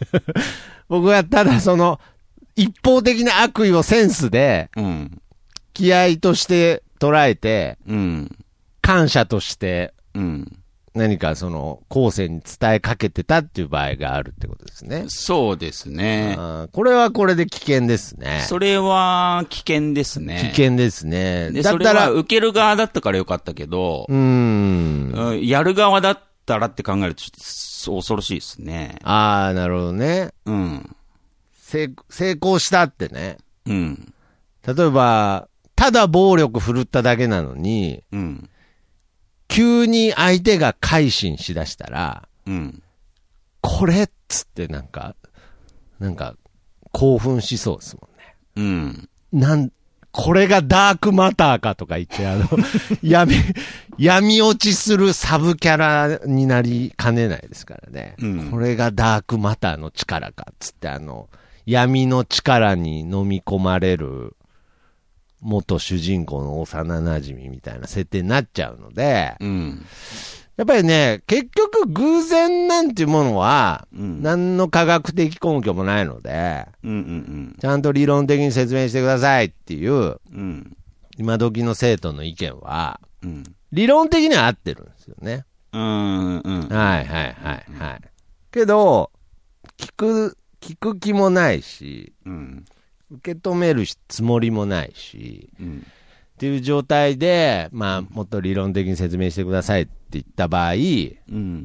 僕がただその、一方的な悪意をセンスで、うん。 き合いとして捉えて、 うん、 感謝として、 うん、 何かその後世に伝えかけてたっていう場合があるってことですね。 そうですね。 あ、これはこれで危険ですね。 それは危険ですね。 危険ですね。 で、だったらそれは受ける側だったからよかったけど、 うーん、 やる側だったらって考えるとちょっと恐ろしいですね。 ああ、なるほどね。 うん。 成、成功したってね。 うん。 例えば、ただ暴力振るっただけなのに、 うん。 急に相手が改心しだしたら、 うん。 これっつってなんか、なんか、興奮しそうですもんね。うん。なん、これがダークマターかとか言って、あの、闇、闇落ちするサブキャラになりかねないですからね。うん、これがダークマターの力かっつって、あの、闇の力に飲み込まれる、元主人公の幼馴染みたいな設定になっちゃうので、うん、やっぱりね、結局偶然なんていうものは、うん、何の科学的根拠もないので、うんうんうん、ちゃんと理論的に説明してくださいっていう、うん、今時の生徒の意見は、うん、理論的には合ってるんですよね。 うんうん、 はいはいはいはい。けど、聞く、聞く気もないし、うん、受け止めるつもりもないし、うん、っていう状態で、まあ、もっと理論的に説明してくださいって言った場合、うん、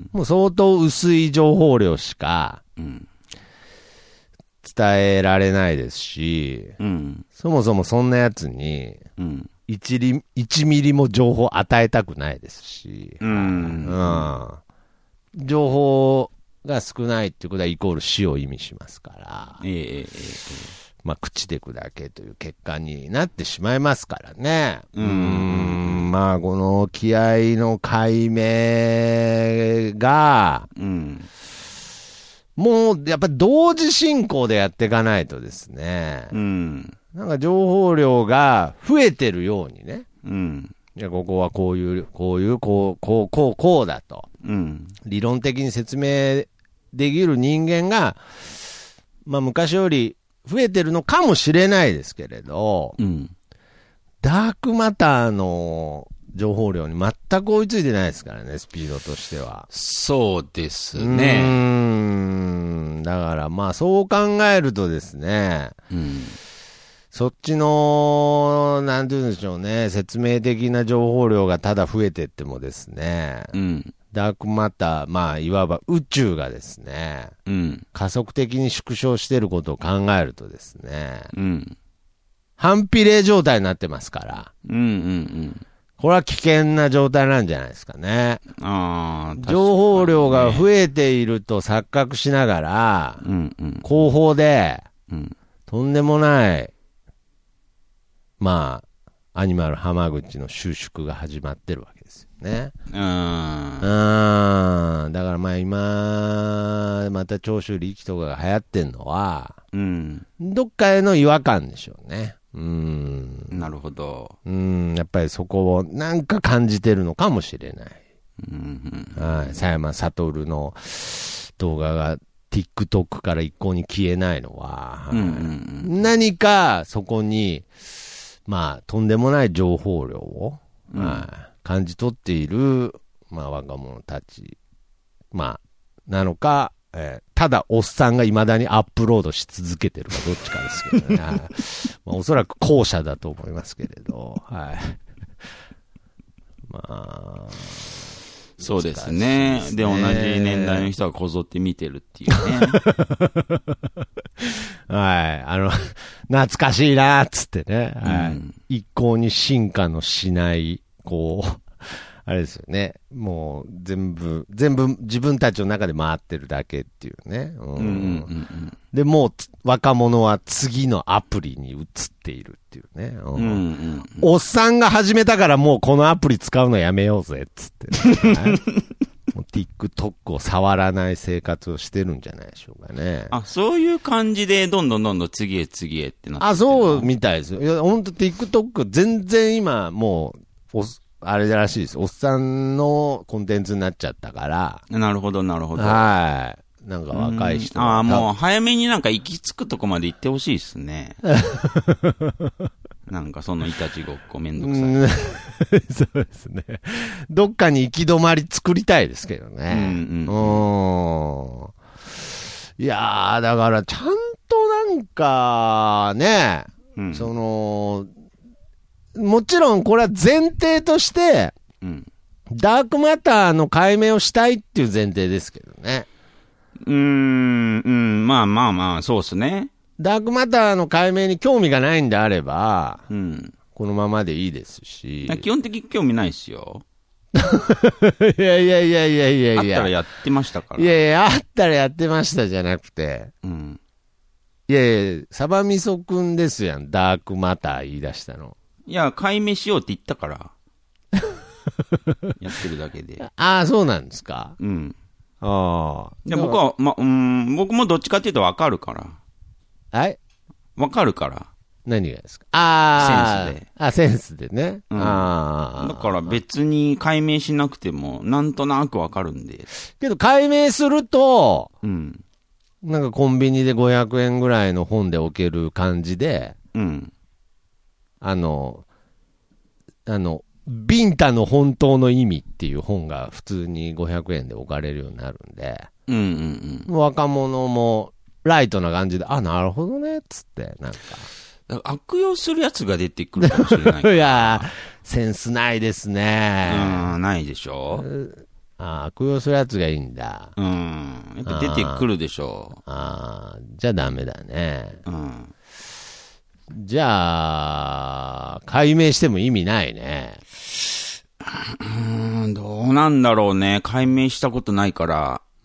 もう相当薄い情報量しか伝えられないですし、うん、そもそもそんなやつに、いちリ、いちミリも情報与えたくないですし、うんうん、情報が少ないっていうことはイコール死を意味しますから、えーえーまあ、朽ちていくだけという結果になってしまいますからね。うーん、まあ、この気合の解明が、うん、もう、やっぱり同時進行でやっていかないとですね、うん、なんか情報量が増えてるようにね、うん、いや、ここはこういう、こういう、こう、こう、こう、こうだと、うん、理論的に説明できる人間が、まあ、昔より、増えてるのかもしれないですけれど、うん、ダークマターの情報量に全く追いついてないですからね、スピードとしては。 そうですね。 うーん、だからまあそう考えるとですね、うん、そっちの、なんて言うんでしょうね、説明的な情報量がただ増えてってもですね、うん、ダークマター、まあ、いわば宇宙がですね、うん、加速的に縮小していることを考えるとですね、うん、反比例状態になってますから、うんうんうん、これは危険な状態なんじゃないですかね。あ、情報量が増えていると錯覚しながら、うんうん、後方で、うん、とんでもない、まあ、アニマル浜口の収縮が始まってるわけですよね。うん。うん。だからまあ今、また長州力とかが流行ってんのは、うん。どっかへの違和感でしょうね。うん。 なるほど。 うん。やっぱりそこをなんか感じてるのかもしれない。うん。はい。佐山悟の動画が TikTok から一向に消えないのは、うんうんうん、何かそこに、まあ、とんでもない情報量を、うん、はい、感じ取っている、まあ、若者たち、まあ、なのか、えー、ただおっさんが未だにアップロードし続けてるかどっちかですけどね。はい、まあ、おそらく後者だと思いますけれど、はい。まあ、 そうですね。で、同じ年代の人がこぞって見てるっていうね。 はい。あの、懐かしいなーっつってね。はい、うん。一向に進化のしない、こう、あれですよね。もう全部、全部自分たちの中で回ってるだけっていうね。うんうんうんうん、で、もう若者は次のアプリに移っているっていうね。うんうんうん、おっさんが始めたからもうこのアプリ使うのやめようぜっつって、ね。もう TikTok を触らない生活をしてるんじゃないでしょうかね。 あ、そういう感じでどんどんどんどん次へ次へってなってる。 あ、そうみたいですよ。いや、ほんと TikTok 全然今もう、おあれらしいです。おっさんのコンテンツになっちゃったから。 なるほど、なるほど。 はい。なんか若い人。 ああ、もう早めになんか行き着くとこまで行ってほしいですね。 なんかそのいたちごっこめんどくさい。 そうですね。どっかに行き止まり作りたいですけどね。うんうん、うん。いやー、だからちゃんとなんかね、うん、その、もちろんこれは前提として、うん、ダークマターの解明をしたいっていう前提ですけどね。 うーん、うん、まあまあまあ、そうですね。 ダークマターの解明に興味がないんであれば、うん、このままでいいですし。 基本的に興味ないですよ。 いやいやいやいやいやいや。 あったらやってましたから。 いやいや、あったらやってましたじゃなくて。うん、いやいや、サバミソくんですやん、ダークマター言い出したの。 いや、解明しようって言ったから。やってるだけで。 ああ、そうなんですか。うん。ああ。 で僕は、ま、うん、僕もどっちかっていうとわかるから。 はいわかるから。 何がですか。ああ。センスで。 あ、センスでね。 うん、 ああ。 だから別に解明しなくても、なんとなくわかるんで。 けど解明すると、うん。なんかコンビニでごひゃくえんぐらいの本で置ける感じで、うん。あの、あの、ビンタの本当の意味っていう本が普通にごひゃくえんで置かれるようになるんで、うんうんうん、若者もライトな感じで、あ、なるほどねっつって、なんか。 悪用するやつが出てくるかもしれないから。 いやー、センスないですね。 うん、ないでしょ。 あ、悪用するやつがいいんだ。 うん。やっぱ出てくるでしょ。 ああ、じゃあダメだね。うん。じゃあ、解明しても意味ないね。 うーん、どうなんだろうね。解明したことないから。 うん。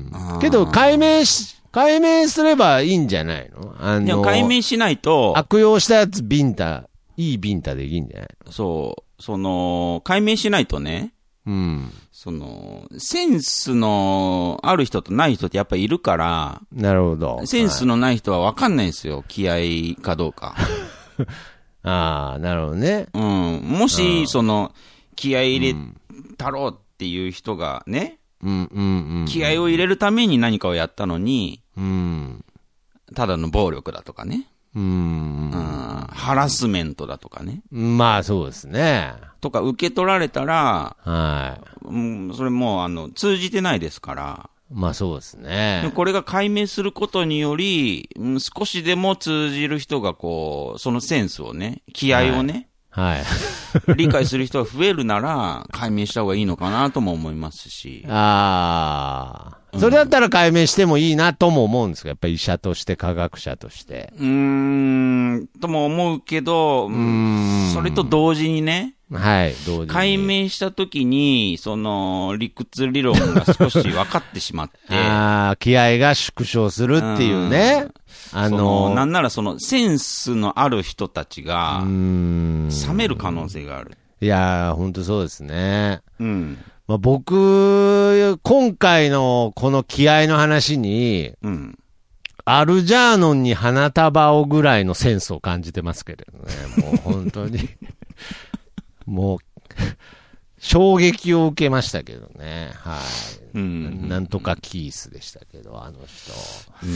けど、解明し、解明すればいいんじゃないの？あの、 いや、解明しないと。 悪用したやつビンタ、いいビンタできんじゃないの？ そう。その、解明しないとね。うん。その、センスのある人とない人ってやっぱりいるから。 なるほど。 センスのない人は分かんないんですよ。気合かどうか。 ああ、なるほどね。 うん。もし、その、気合い入れたろうっていう人がね。うんうんうん。気合を入れるために何かをやったのに。うん。ただの暴力だとかね。うん。うん。ハラスメントだとかね。 まあそうですね。 とか受け取られたら、はい。うん、それもうあの通じてないですから。 まあそうですね。 これが解明することにより、うん、少しでも通じる人がこう、そのセンスをね、気合をね、はい。はい、理解する人が増えるなら、解明した方がいいのかなとも思いますし。 ああ。それだったら解明してもいいなとも思うんですか？やっぱり医者として科学者として。 うーん、とも思うけど、うーん、それと同時にね、 はい、同時に。 解明したときに、その、理屈理論が少し分かってしまって。 ああ、気合が縮小するっていうね。 あのー、なんならその、センスのある人たちが、冷める可能性がある。 いやー、ほんとそうですね。うん。まあ、僕、今回のこの気合の話に、うん、アルジャーノンに花束をぐらいのセンスを感じてますけれどね。もう本当に。もう、衝撃を受けましたけどね。はい。うん、なんとかキースでしたけど、あの人。うん、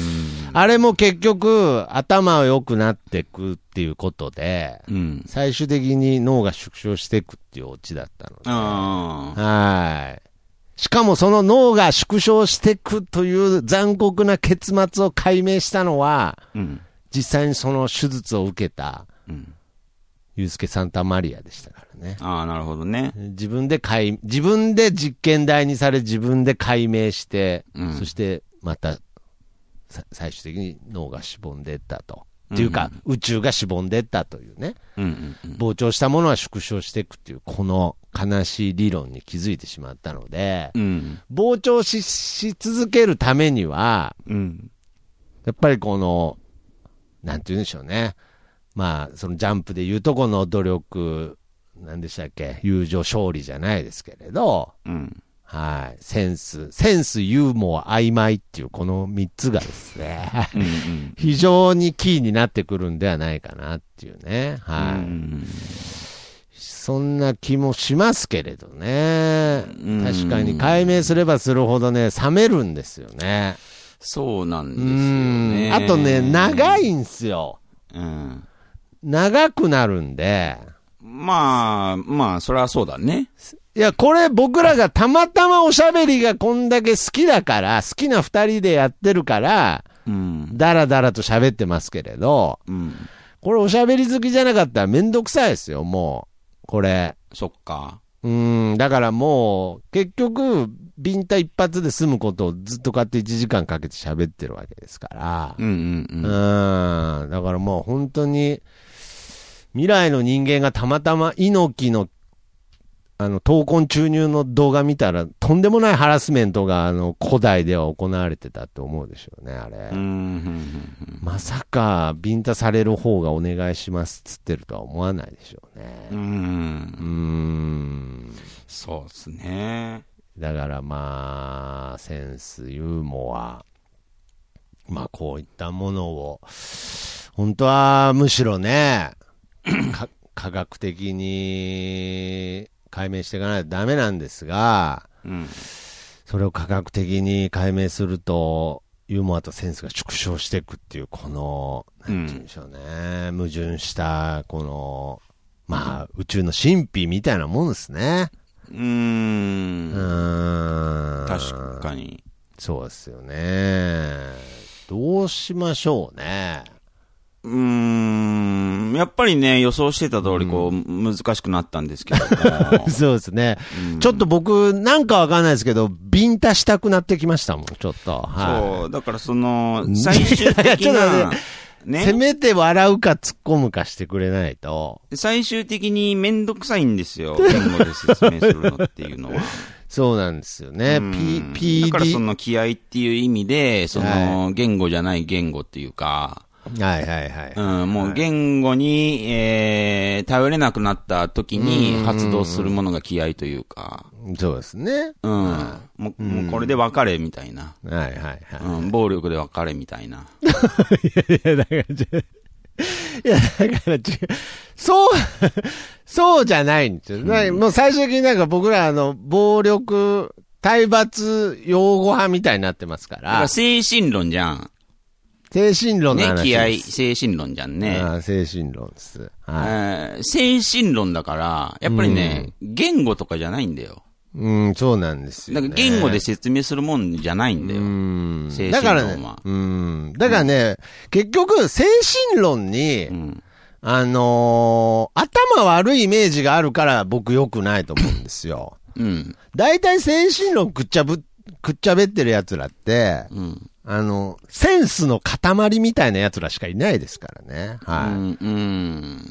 あれも結局、頭が良くなっていくっていうことで、うん、最終的に脳が縮小していくっていうオチだったので。あはい。しかもその脳が縮小していくという残酷な結末を解明したのは、うん、実際にその手術を受けた、うんユースケ・サンタマリアでしたからね。 ああ、なるほどね。 自分で解、自分で実験台にされ、自分で解明して、うん、そしてまた、最終的に脳がしぼんでいったと。うん、っていうか、宇宙がしぼんでいったというね、うんうんうん。膨張したものは縮小していくっていう、この悲しい理論に気づいてしまったので、うん、膨張し、し続けるためには、うん、やっぱりこの、なんて言うんでしょうね。まあ、そのジャンプでいうとこの努力、なんでしたっけ、友情勝利じゃないですけれど、うん、はい、センス、センス、ユーモア、曖昧っていうこの三つがですね、うんうん、非常にキーになってくるんではないかなっていうね、はい。うん、そんな気もしますけれどね、確かに解明すればするほどね、冷めるんですよね。 そうなんですよね。 あとね、長いんですよ。うん長くなるんで。 まあ、まあ、それはそうだね。 いや、これ僕らがたまたまおしゃべりがこんだけ好きだから、好きな二人でやってるから、うん、だらだらと喋ってますけれど、うん、これおしゃべり好きじゃなかったらめんどくさいですよ、もう。これ。 そっか。 うん、だからもう、結局、ビンタ一発で済むことをずっと買っていちじかんかけて喋ってるわけですから。うんうんうん。うん、だからもう本当に、未来の人間がたまたま猪木のあの、闘魂注入の動画見たら、とんでもないハラスメントが、あの、古代では行われてたって思うでしょうね、あれ。うん、まさか、ビンタされる方がお願いしますっつってるとは思わないでしょうね。うん。うーん。 そうですね。 だからまあ、センス、ユーモア、まあ、こういったものを、本当はむしろね、科学的に、解明していかないとダメなんですが、うん、それを科学的に解明すると、ユーモアとセンスが縮小していくっていう、この、なんて言うんでしょうね、うん、矛盾した、この、まあ、宇宙の神秘みたいなもんですね。うーん。うーん。 確かに。 そうですよね。どうしましょうね。 うーん、やっぱりね、予想してた通り、こう、うん、難しくなったんですけども。 そうですね、うん。ちょっと僕、なんかわかんないですけど、ビンタしたくなってきましたもん、ちょっと。 はい、そう、だからその、最終的な、 ね、せめて笑うか突っ込むかしてくれないと。 最終的にめんどくさいんですよ、言語で説明するのっていうのは。 そうなんですよね。P、ピーディー。 だからその気合っていう意味で、その、言語じゃない言語っていうか、 はいはいはい。 うん、もう言語に、えー、頼れなくなった時に発動するものが気合というか。 そうですね。 うん。はい、もう、もうこれで別れみたいな。 はいはいはい。 うん、暴力で別れみたいな。 いやいや、だから、いや、だから違う。そう、そうじゃないんですよ。うん、もう最終的になんか僕らあの、暴力、体罰擁護派みたいになってますから。だから精神論じゃん。 精神論の話です。 ね、気合、精神論じゃんね。 ああ、精神論です。 はい。精神論だから、やっぱりね、うん、言語とかじゃないんだよ。 うん、そうなんですよ、ね。 だから言語で説明するもんじゃないんだよ。うん。精神論は。 だからね、うん。だからね、うん、結局、精神論に、うん、あのー、頭悪いイメージがあるから僕良くないと思うんですよ。うん。大体精神論くっちゃぶ、くっちゃべってる奴らって、うん。あの、センスの塊みたいな奴らしかいないですからね。はい。うんうん、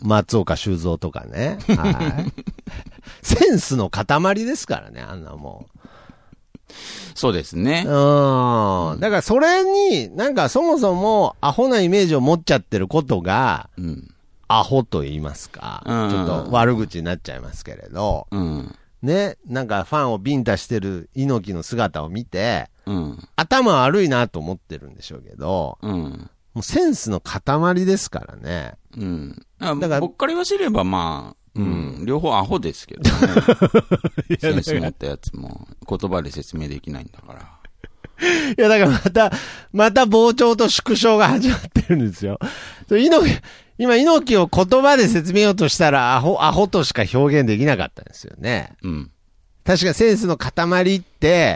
松岡修造とかね。はい。センスの塊ですからね、あんなもん。 そうですね。 うん。だからそれに、なんかそもそもアホなイメージを持っちゃってることが、うん、アホと言いますか、うん、ちょっと悪口になっちゃいますけれど、うん、ね、なんかファンをビンタしてる猪木の姿を見て、うん、頭悪いなと思ってるんでしょうけど、うん、もうセンスの塊ですからね。 うん。だから僕から言わせればまあ、うん、両方アホですけどね。センス持ったやつも言葉で説明できないんだから。 いや、だからまた、また膨張と縮小が始まってるんですよ。猪木、今猪木を言葉で説明ようとしたらアホ、アホとしか表現できなかったんですよね。うん。確かセンスの塊って、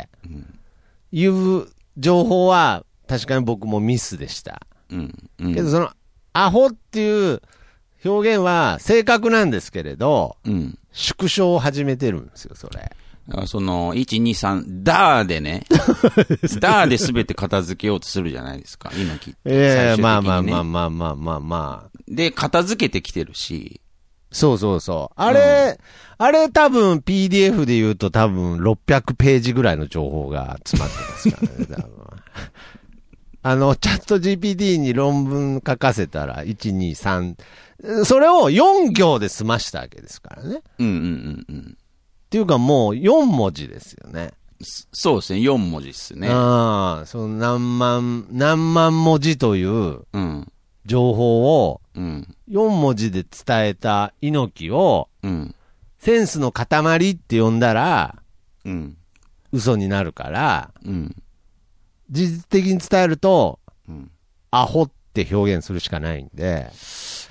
うんいう情報は確かに僕もミスでした。うんうん、けどそのアホっていう表現は正確なんですけれど、うん、縮小を始めてるんですよ、それ。 その、いち、に、さん、ダーでね、ダーで全て片付けようとするじゃないですか、猪木って。 ええー、まあまあまあまあまあまあまあ。 で、片付けてきてるし。 そうそうそう。あれ、うん、あれ多分 ピーディーエフ で言うと多分ろっぴゃくページぐらいの情報が詰まってますからね、多分。あの、チャット ジーピーティー に論文書かせたら、いち、に、さん、それをよん行で済ましたわけですからね。うんうんうんうん。っていうかもうよん文字ですよね。 そうですね、よん文字ですね。 ああ、その何万、何万文字という、うん。情報を、よん文字で伝えた猪木を、うん、センスの塊って呼んだら、うん、嘘になるから、うん、事実的に伝えると、うん、アホって表現するしかないんで。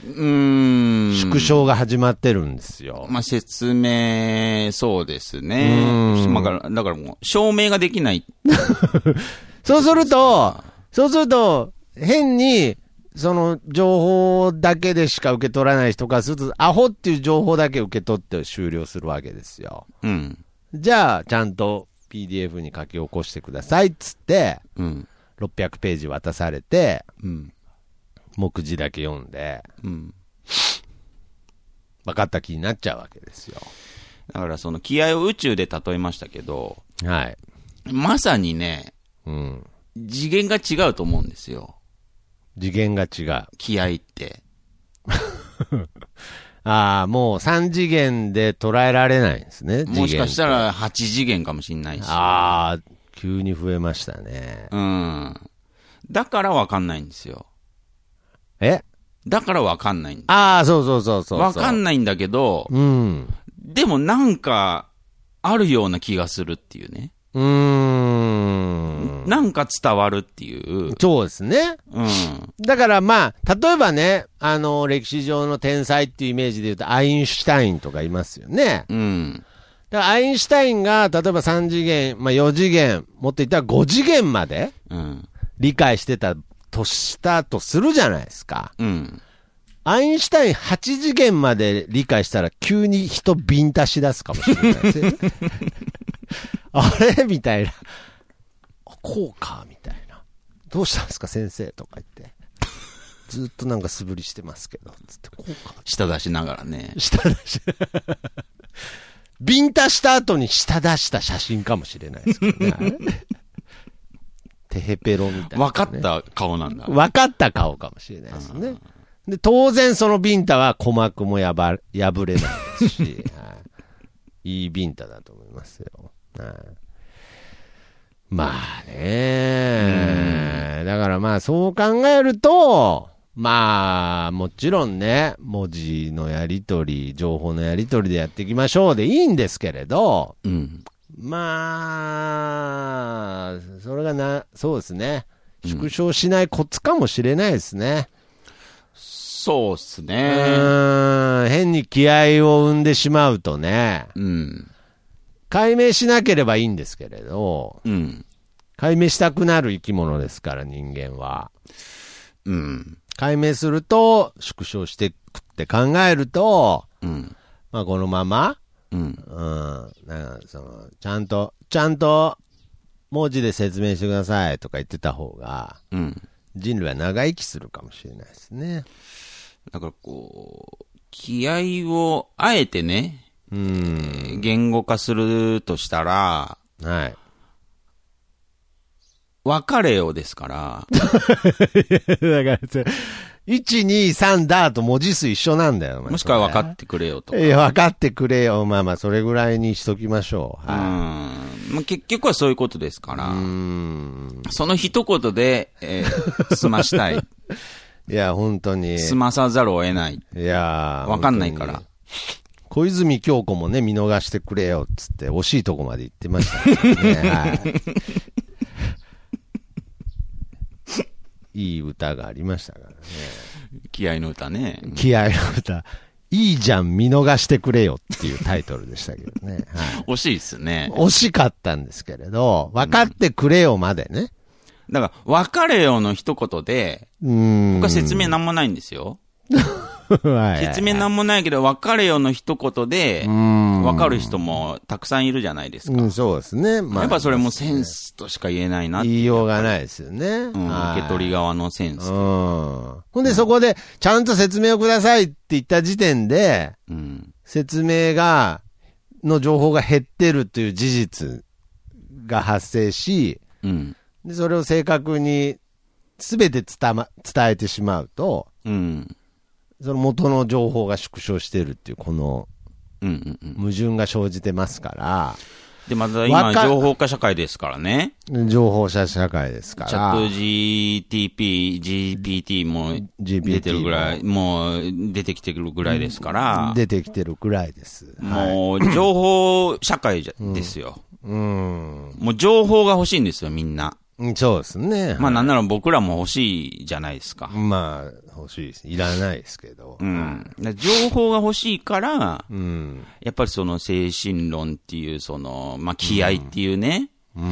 うーん。 縮小が始まってるんですよ。 まあ、説明、そうですね。まあ、だからもう、証明ができない。 そうすると、そうすると、変に、その情報だけでしか受け取らない人からすると、アホっていう情報だけ受け取って終了するわけですよ。 うん。 じゃあ、ちゃんと ピーディーエフ に書き起こしてくださいっつって、うん、ろっぴゃくページ渡されて、うん、目次だけ読んで、うん、分かった気になっちゃうわけですよ。 だからその気合を宇宙で例えましたけど、 はい。 まさにね、うん、次元が違うと思うんですよ。 次元が違う。 気合って。 ああ、もうさん次元で捉えられないんですね。 もしかしたらはち次元かもしれないし。 ああ、急に増えましたね。 うん。だからわかんないんですよ。 え？ だからわかんないんです。 ああ、そうそうそうそう。 わかんないんだけど、うん。でもなんか、あるような気がするっていうね。うーん。なんか伝わるっていう。 そうですね。うん。だからまあ、例えばね、あの、歴史上の天才っていうイメージで言うと、アインシュタインとかいますよね。うん。だからアインシュタインが、例えばさん次元、まあよ次元、もっと言ったらご次元まで、うん。理解してたとしたとするじゃないですか。うん。アインシュタインはち次元まで理解したら、急に人ビンタし出すかもしれないですね。あれみたいな。こうかみたいな。どうしたんですか先生とか言って。ずっとなんか素振りしてますけど。つってこうか。 舌出しながらね。 舌出し。ビンタした後に舌出した写真かもしれないですけどね。テヘペロみたいな、ね。 分かった顔なんだ。 分かった顔かもしれないですね。で、当然そのビンタは鼓膜もやば、破れないですし、はい、いいビンタだと思いますよ。はい、まあね、だからまあそう考えると、まあもちろんね、文字のやり取り、情報のやり取りでやっていきましょうでいいんですけれど、うん、まあ、それがな、そうですね、縮小しないコツかもしれないですね。 そうっすね。 うーん、変に気合を生んでしまうとね、うん、解明しなければいいんですけれど、うん、解明したくなる生き物ですから人間は、うん、解明すると縮小していくって考えると、うん、まあこのまま、うん、うん、なんかそのちゃんとちゃんと文字で説明してくださいとか言ってた方が、うん、人類は長生きするかもしれないですね。 だからこう気合をあえてね、うん、言語化するとしたら、はい。別れよですから。だから、 いち、に、さんだと文字数一緒なんだよ。 もしくは分かってくれよとか。 いや、分かってくれよ。まあまあ、それぐらいにしときましょう。はい、うん。 まあ、結局はそういうことですから。うん。その一言で、えー、済ましたい。 いや、本当に。 済まさざるを得ない。 いや、 分かんないから。 小泉京子もね、見逃してくれよっつって惜しいとこまで行ってましたね。はい、いい歌がありましたからね。 気合の歌ね。 気合の歌。いいじゃん見逃してくれよっていうタイトルでしたけどね。 はい、惜しいですね。 惜しかったんですけれど、分かってくれよまでね。 だから、別れよの一言で、うーん、僕は説明なんもないんですよ。説明なんもないけど、別れよの一言で、分かる人もたくさんいるじゃないですか。 うん、そうですね。 まあ、やっぱそれもセンスとしか言えないなって。 言いようがないですよね。うん、 受け取り側のセンス。うん。 ほんでそこで、ちゃんと説明をくださいって言った時点で、うん、説明が、の情報が減ってるという事実が発生し、うん、でそれを正確に全て伝、ま、伝えてしまうと、うん、その元の情報が縮小してるっていうこの矛盾が生じてますから。 で、また今情報化社会ですからね。 情報化社会ですから。 チャット ジーティーピー、ジーピーティー も出てるぐらい、もう出てきてるぐらいですから。 出てきてるぐらいです。 もう情報社会ですよ。うん。もう情報が欲しいんですよ、みんな。 そうですね。 まあなんなら僕らも欲しいじゃないですか。 まあ欲しいです。いらないですけど。 うん。情報が欲しいから、 うん、 やっぱりその精神論っていう、その、まあ気合っていうね、 うん、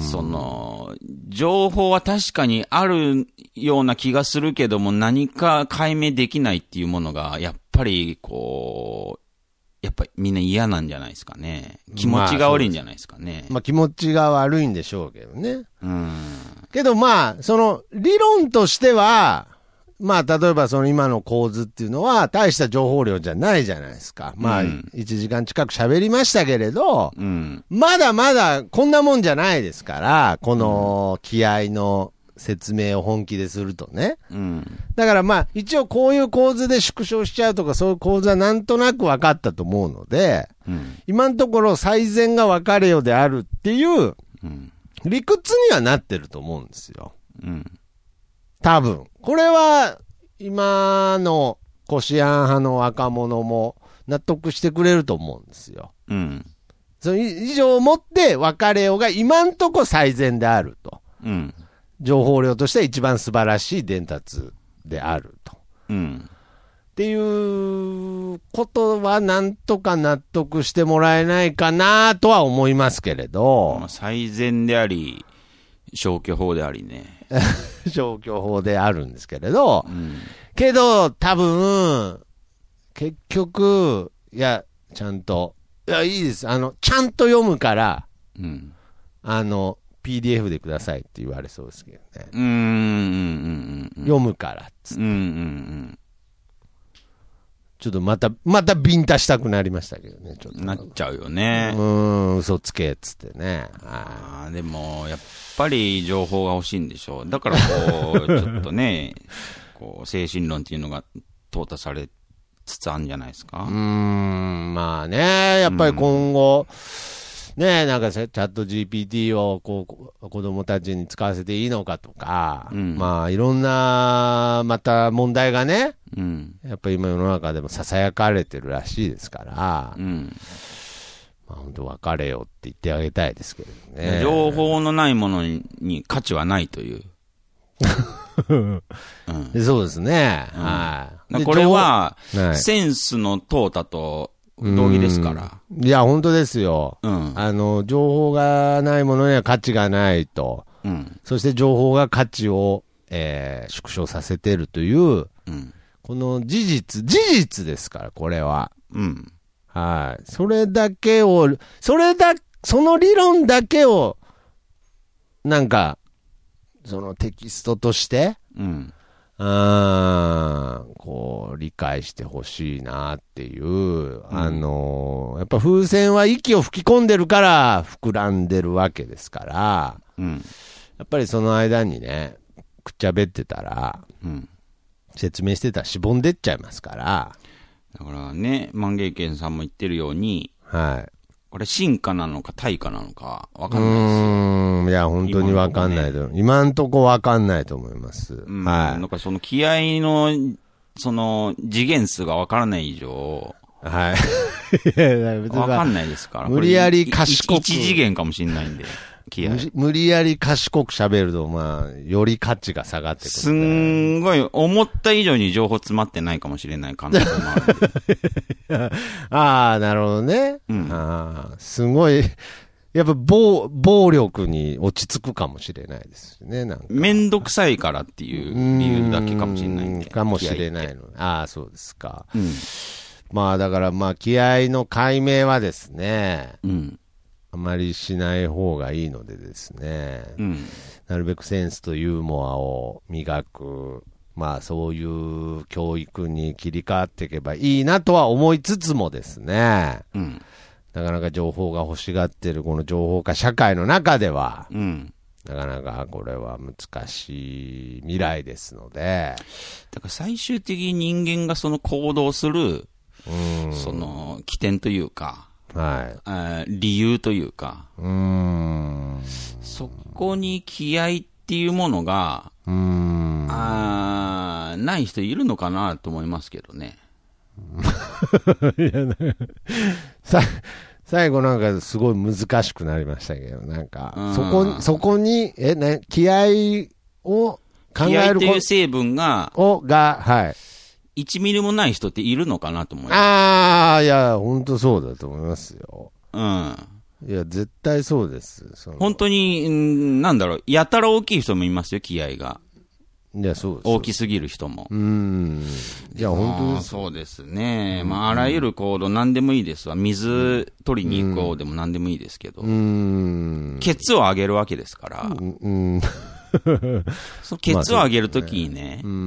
その、情報は確かにあるような気がするけども、何か解明できないっていうものが、やっぱりこう、やっぱりみんな嫌なんじゃないですかね。気持ちが悪いんじゃないですかね。 まあ、まあ、気持ちが悪いんでしょうけどね。 うん。 けどまあ、その理論としては、まあ、例えばその今の構図っていうのは大した情報量じゃないじゃないですか。まあ、いちじかん近く喋りましたけれど、 うん、 まだまだこんなもんじゃないですから、この気合の説明を本気でするとね。 うん、 だからまあ、一応こういう構図で縮小しちゃうとか、そういう構図はなんとなく分かったと思うので、 うん、 今のところ最善が分かれよであるっていう理屈にはなってると思うんですよ。 うん、 多分。これは、今のコシアン派の若者も納得してくれると思うんですよ。 うん。 それ以上をもって別れようが今んとこ最善であると。 うん。 情報量としては一番素晴らしい伝達であると。 うん。 っていうことはなんとか納得してもらえないかなとは思いますけれど。 まあ、最善であり、消去法でありね。 消去法であるんですけれど、 うん、 けど多分結局いやちゃんといやいいですあのちゃんと読むから、 うん、 あの ピーディーエフ でくださいって言われそうですけどね。 うんうんうんうん、 読むからっつって、 うんうんうん、 ちょっとまたまたビンタしたくなりましたけどね。ちょっとなっちゃうよね。 うーん嘘つけっつってね。 ああでもやっぱり情報が欲しいんでしょう。だからこうちょっとねこう精神論っていうのが淘汰されつつあるんじゃないですか。 うーんまあねやっぱり今後、うん、ねなんかチャット ジーピーティー をこう子供たちに使わせていいのかとか、うん、まあいろんなまた問題がね、うん、やっぱり今世の中でも囁かれてるらしいですから、うんまあ、本当別れよって言ってあげたいですけどね。 情報のないものに価値はないという。 うん、そうですね。うん、はい。 これは、センスの淘汰と同義ですから。 いや、本当ですよ。うん、あの、情報がないものには価値がないと。うん、そして情報が価値を、えー、縮小させてるという、うん、この事実、事実ですから、これは。うん。はい。それだけを、それだ、その理論だけを、なんか、そのテキストとして、うん。あこう、理解してほしいなっていう、うん、あのー、やっぱ風船は息を吹き込んでるから膨らんでるわけですから、うん。やっぱりその間にね、くっちゃべってたら、うん。説明してたらしぼんでっちゃいますから。 だからね、万芸軒さんも言ってるように、はい。これ進化なのか対価なのかわかんないですよ。 うーん、いや、本当にわかんないと、ね。今んとこわかんないと思います。うん、はい。 なんかその気合の、その次元数がわからない以上、 はい。 わかんないですから。 無理やり賢く。 一次元かもしれないんで。気合無理やり賢く喋ると、まあ、より価値が下がってくる。 すんごい、思った以上に情報詰まってないかもしれない可能性もある。ああ、なるほどね。うん、あすごい、やっぱ暴、暴力に落ち着くかもしれないですね。なんかめんどくさいからっていう理由だけかもしれないんで。 かもしれないの。ああ、そうですか。うん、まあ、だからまあ、気合の解明はですね。うんあまりしない方がいいのでですね、うん、なるべくセンスとユーモアを磨く、まあそういう教育に切り替わっていけばいいなとは思いつつもですね、うん、なかなか情報が欲しがってるこの情報化社会の中では、うん、なかなかこれは難しい未来ですので、 だから最終的に人間がその行動する、うん、その起点というか、はい、あ理由というか、うーんそこに気合っていうものがうーんあない人いるのかなと思いますけどね。 いやさ最後なんかすごい難しくなりましたけど、なんか、そこ、そこに、え、ね、気合を考える気合っていう成分が、 を、が、はい。 いちミリもない人っているのかなと思います。 ああ、いや、本当そうだと思いますよ。 うん。 いや、絶対そうです。 本当に、んなんだろう、やたら大きい人もいますよ、気合が。 いや、そうです。 大きすぎる人も。 うん。いや、本当です。 そうですね。まあ、あらゆる行動何でもいいですわ。水取りに行こうでも何でもいいですけど。うん。ケツを上げるわけですから。うん。そのケツを上げるときにね、うん。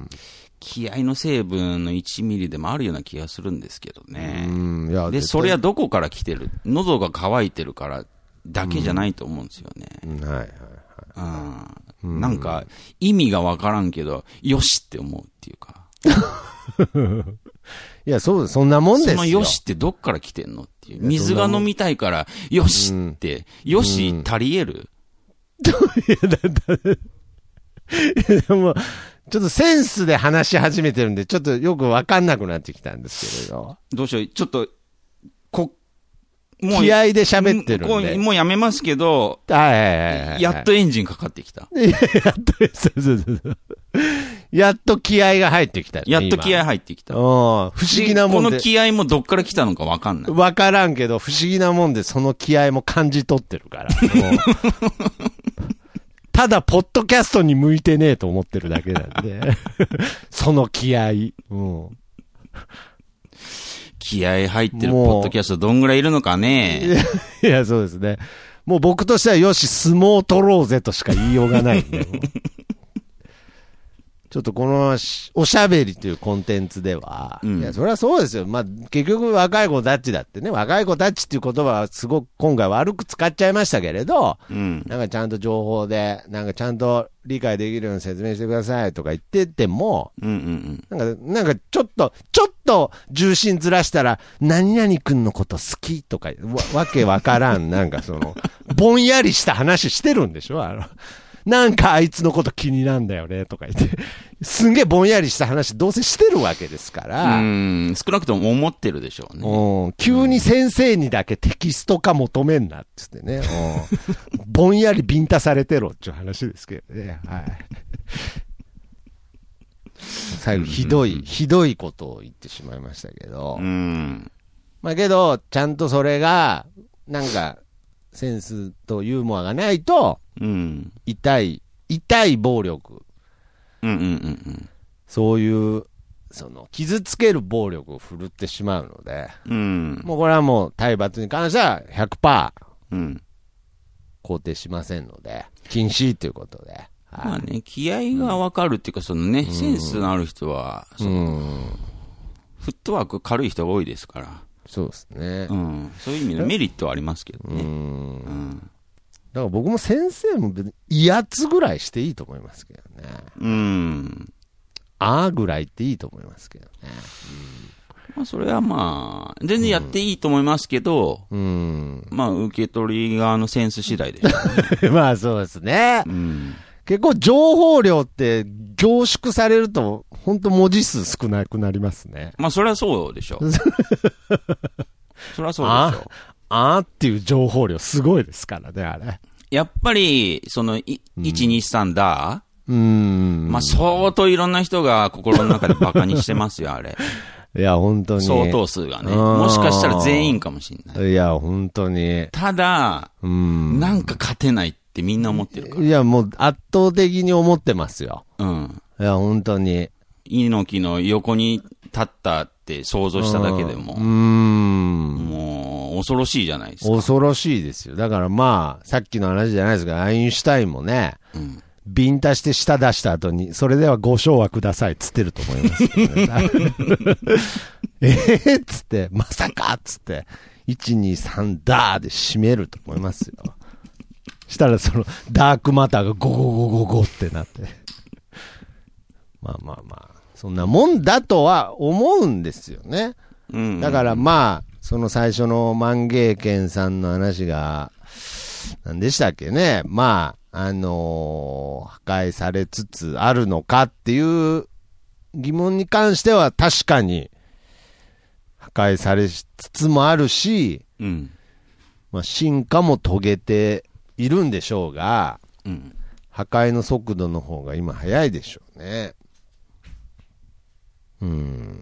気合の成分のいちミリでもあるような気がするんですけどね。うんいやで、それはどこから来てる？喉が渇いてるからだけじゃないと思うんですよね。うん、はいはいはい。うん、なんか、意味がわからんけど、よしって思うっていうか。 いや、そう、そんなもんですよ。 そのよしってどっから来てんのっていう。水が飲みたいから、よしって、うん、よし足り得る、 うん、いや、だ、だ、いや、でも、ちょっとセンスで話し始めてるんで、ちょっとよくわかんなくなってきたんですけれど。 どうしよう、ちょっと、こ、 もう。気合で喋ってるんで。 もうやめますけど、 はいはいはいはい、 やっとエンジンかかってきた。 やっと、そうそうそう。やっと気合が入ってきた、ね。 やっと気合入ってきた。不思議なもんで。 この気合もどっから来たのかわかんない。 わからんけど、不思議なもんでその気合も感じ取ってるから。ただ、ポッドキャストに向いてねえと思ってるだけなんで。その気合。うん、 気合入ってるポッドキャストどんぐらいいるのかね。 いや、いやそうですね。もう僕としてはよし、相撲取ろうぜとしか言いようがないんで。ちょっとこのおしゃべりというコンテンツでは、うん、いや、それはそうですよ。まあ、結局若い子たちだってね、若い子たちっていう言葉はすごく今回悪く使っちゃいましたけれど、うん、なんかちゃんと情報で、なんかちゃんと理解できるように説明してくださいとか言ってても、うんうんうん、なんか、なんかちょっと、ちょっと重心ずらしたら、何々くんのこと好きとか、わ、わけわからん、なんかその、ぼんやりした話してるんでしょあのなんかあいつのこと気になんだよねとか言って、すんげえぼんやりした話どうせしてるわけですから。 うん、少なくとも思ってるでしょうね。 うん、急に先生にだけテキスト化求めんなってってね。うん、ぼんやりビンタされてろっていう話ですけどね。はい。最後ひどい、ひどいことを言ってしまいましたけど。うん。まあけど、ちゃんとそれが、なんか、センスとユーモアがないと、うん、痛い、痛い暴力。うんうんうんうん。そういう、その、傷つける暴力を振るってしまうので、うん、もうこれはもう体罰に関しては ひゃくパーセント、うん、肯定しませんので、禁止ということで。 はい、まあね、気合がわかるっていうか、そのね、うん、センスのある人は、その、うん、フットワーク軽い人が多いですから。 そうですね。 うん。そういう意味でメリットはありますけどね。うん。うん、だから僕も先生も別に威圧ぐらいしていいと思いますけどね。うん。あーぐらいっていいと思いますけどね。うん、 まあそれはまあ、全然やっていいと思いますけど、うん。まあ受け取り側のセンス次第でしょうね。 まあそうですね。うん。結構情報量って凝縮されると、本当文字数少なくなりますね。 まあそれはそうでしょう。それはそうでしょう。 あーっていう情報量すごいですからね、あれ。 やっぱり、その、いち、に、さんだうーん。まあ相当いろんな人が心の中でバカにしてますよ、あれ。 いや、本当に。 相当数がね。もしかしたら全員かもしれない。 いや、本当に。 ただ、うん。なんか勝てないってみんな思ってるから。 いや、もう圧倒的に思ってますよ。うん。いや、本当に。 猪木の横に立ったって想像しただけでも。うん。もう、恐ろしいじゃないですか。 恐ろしいですよ。だからまあ、さっきの話じゃないですが、アインシュタインもね、うん。ビンタして舌出した後に、それではご唱和くださいっつってると思いますけどね。えーっつって、まさかっつって、いち、に、さんだーで締めると思いますよ。したらその、ダークマターがゴゴゴゴゴってなって。まあまあまあ、そんなもんだとは思うんですよね。うんうんうん、だからまあ、その最初の万芸軒さんの話が、何でしたっけね。まあ、あのー、破壊されつつあるのかっていう疑問に関しては確かに破壊されつつもあるし、 うん。 まあ、進化も遂げているんでしょうが、 うん。 破壊の速度の方が今早いでしょうね。うん。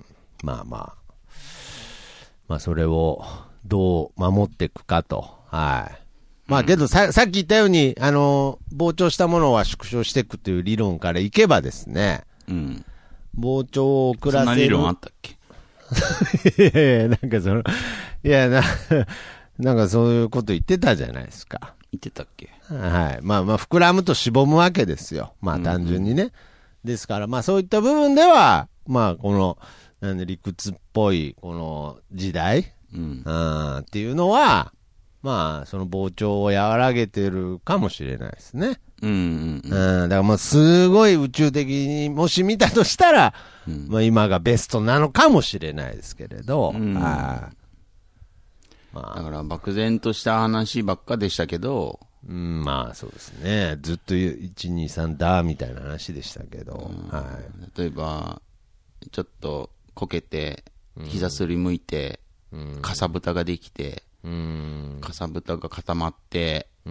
まあまあ。まあそれをどう守っていくかと。はい。まあけどさ、さっき言ったように、あの、膨張したものは縮小していくという理論からいけばですね。 うん。 膨張を遅らせる。 そんな理論あったっけいやいや、なんかその、いやな、なんかそういうこと言ってたじゃないですか。 言ってたっけ。 はい。まあまあ膨らむとしぼむわけですよ。まあ単純にね。うんうん、ですからまあそういった部分では、まあこの、なんで理屈っぽいこの時代、うん、あっていうのは、まあその膨張を和らげてるかもしれないですね。 うんうんうん。 うん、だからまあすごい宇宙的にもし見たとしたら、うん、まあ今がベストなのかもしれないですけれど、うん、あまあ、だから漠然とした話ばっかでしたけど、 うん、まあそうですね。ずっといち、に、さんだみたいな話でしたけど、うん、はい。 例えばちょっとこけて膝すりむいて、うん、かさぶたができて、うん、かさぶたが固まって、うん、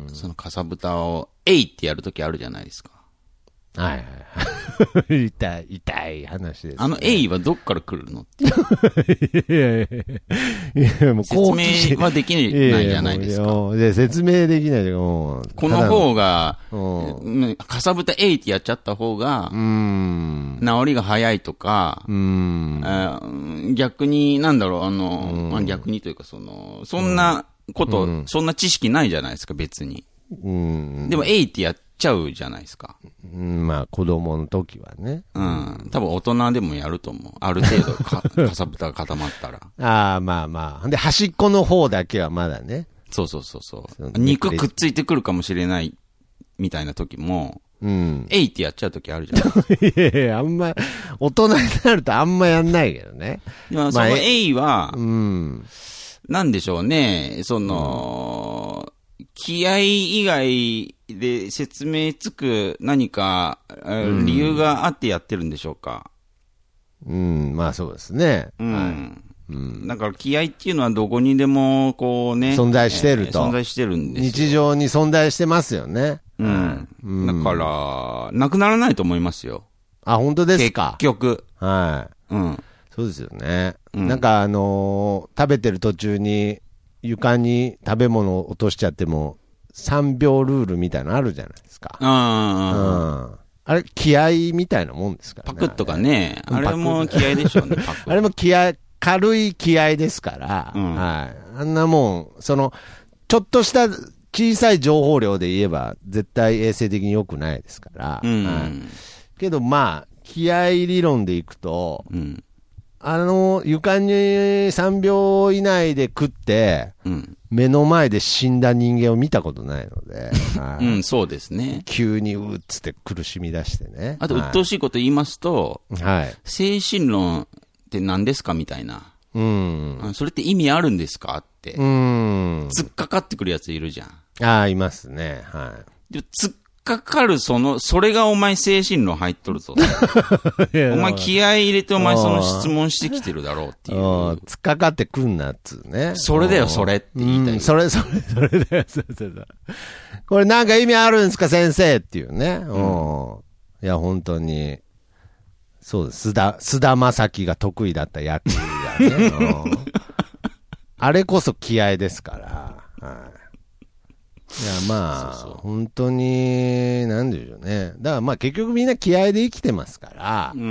そのかさぶたをえいってやるときあるじゃないですか。 はいはいはい。痛い、痛い話です、ね。 あのえいはどっから来るのっていやいやいや、もう説明はできないじゃないですか。 いやいや説明できない。 もうこの方が、かさぶたえいってやっちゃった方が、うん治りが早いとか、うん逆に、なんだろう、あの、まあ、逆にというか、その、そんなこと、うん、そんな知識ないじゃないですか、別に。うんでも、えいってやっちゃうじゃないですか。 うん、まあ、子供の時はね。 うん。多分大人でもやると思う。ある程度か、かさぶたが固まったら。 ああ、まあまあ。で、端っこの方だけはまだね。 そうそうそうそう。肉くっついてくるかもしれないみたいな時も、うん。えいってやっちゃう時あるじゃん。 いやいや、あんま、大人になるとあんまやんないけどね。 でも、そのえいは、うん。なんでしょうね、その、うん気合以外で説明つく何か、うん、理由があってやってるんでしょうか。 うん、まあそうですね。 うん。はいうん、だから気合っていうのはどこにでもこうね。 存在してると。 えー、存在してるんですよ。 日常に存在してますよね。 うん。うん、だから、なくならないと思いますよ。 あ、本当ですか。 結局。 はい。うん。そうですよね。うん、なんかあのー、食べてる途中に、床に食べ物を落としちゃってもさんびょうルールみたいなのあるじゃないですか。あ、うん、あれ気合みたいなもんですからね。パクッとかね。あれも気合でしょうね。パクあれも気合、軽い気合ですから、うん、はい。あんなもん、その、ちょっとした小さい情報量で言えば絶対衛生的に良くないですから。うんはい、けどまあ、気合理論でいくと、うんあの、床にさんびょう以内で食って、うん、目の前で死んだ人間を見たことないので。 はい、うん、そうですね。 急にうっつって苦しみ出してね。 あと、鬱陶しいこと言いますと、はい、精神論って何ですかみたいな。うん。それって意味あるんですかって。うん。突っかかってくるやついるじゃん。 ああ、いますね。はい。 で突っかかるその、それがお前精神論入っとるぞ。お前気合い入れてお前その質問してきてるだろうっていう。 突っかかってくんなっつうね。 それだよ、それって言いたい。 それ、それ、それだよ、それそれ。これなんか意味あるんですか、先生っていうね。うん。いや、本当に。そうです。須田、須田正樹が得意だった役がね。あれこそ気合ですから。はい。いや、まあ、そうそう本当に、なんでしょうね。だからまあ結局みんな気合で生きてますから。うん。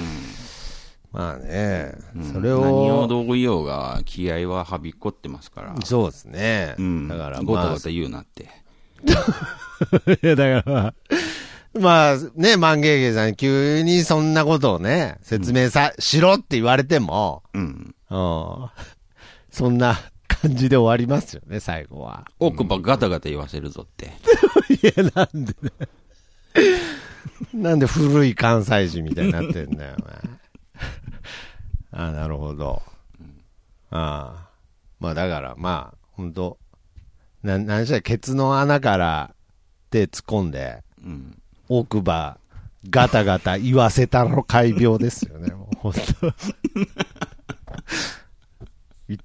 まあね、うん、それを。 何をどう言おうが、気合ははびこってますから。 そうですね。 うん。だから、まあ、ごたごた言うなって。 いや、だからまあ、まあね、万芸芸さんに急にそんなことをね、説明さ、うん、しろって言われても、うん。うん。そんな、感じで終わりますよね、最後は。 奥歯ガタガタ言わせるぞって。 いや、なんで、ね、なんで古い関西人みたいになってんだよ、お前。ああ、なるほど。ああ。まあだから、まあ、ほんと、な、なんしゃ、ケツの穴から手突っ込んで、うん、奥歯ガタガタ言わせたの怪病ですよね、もうほんと。言っ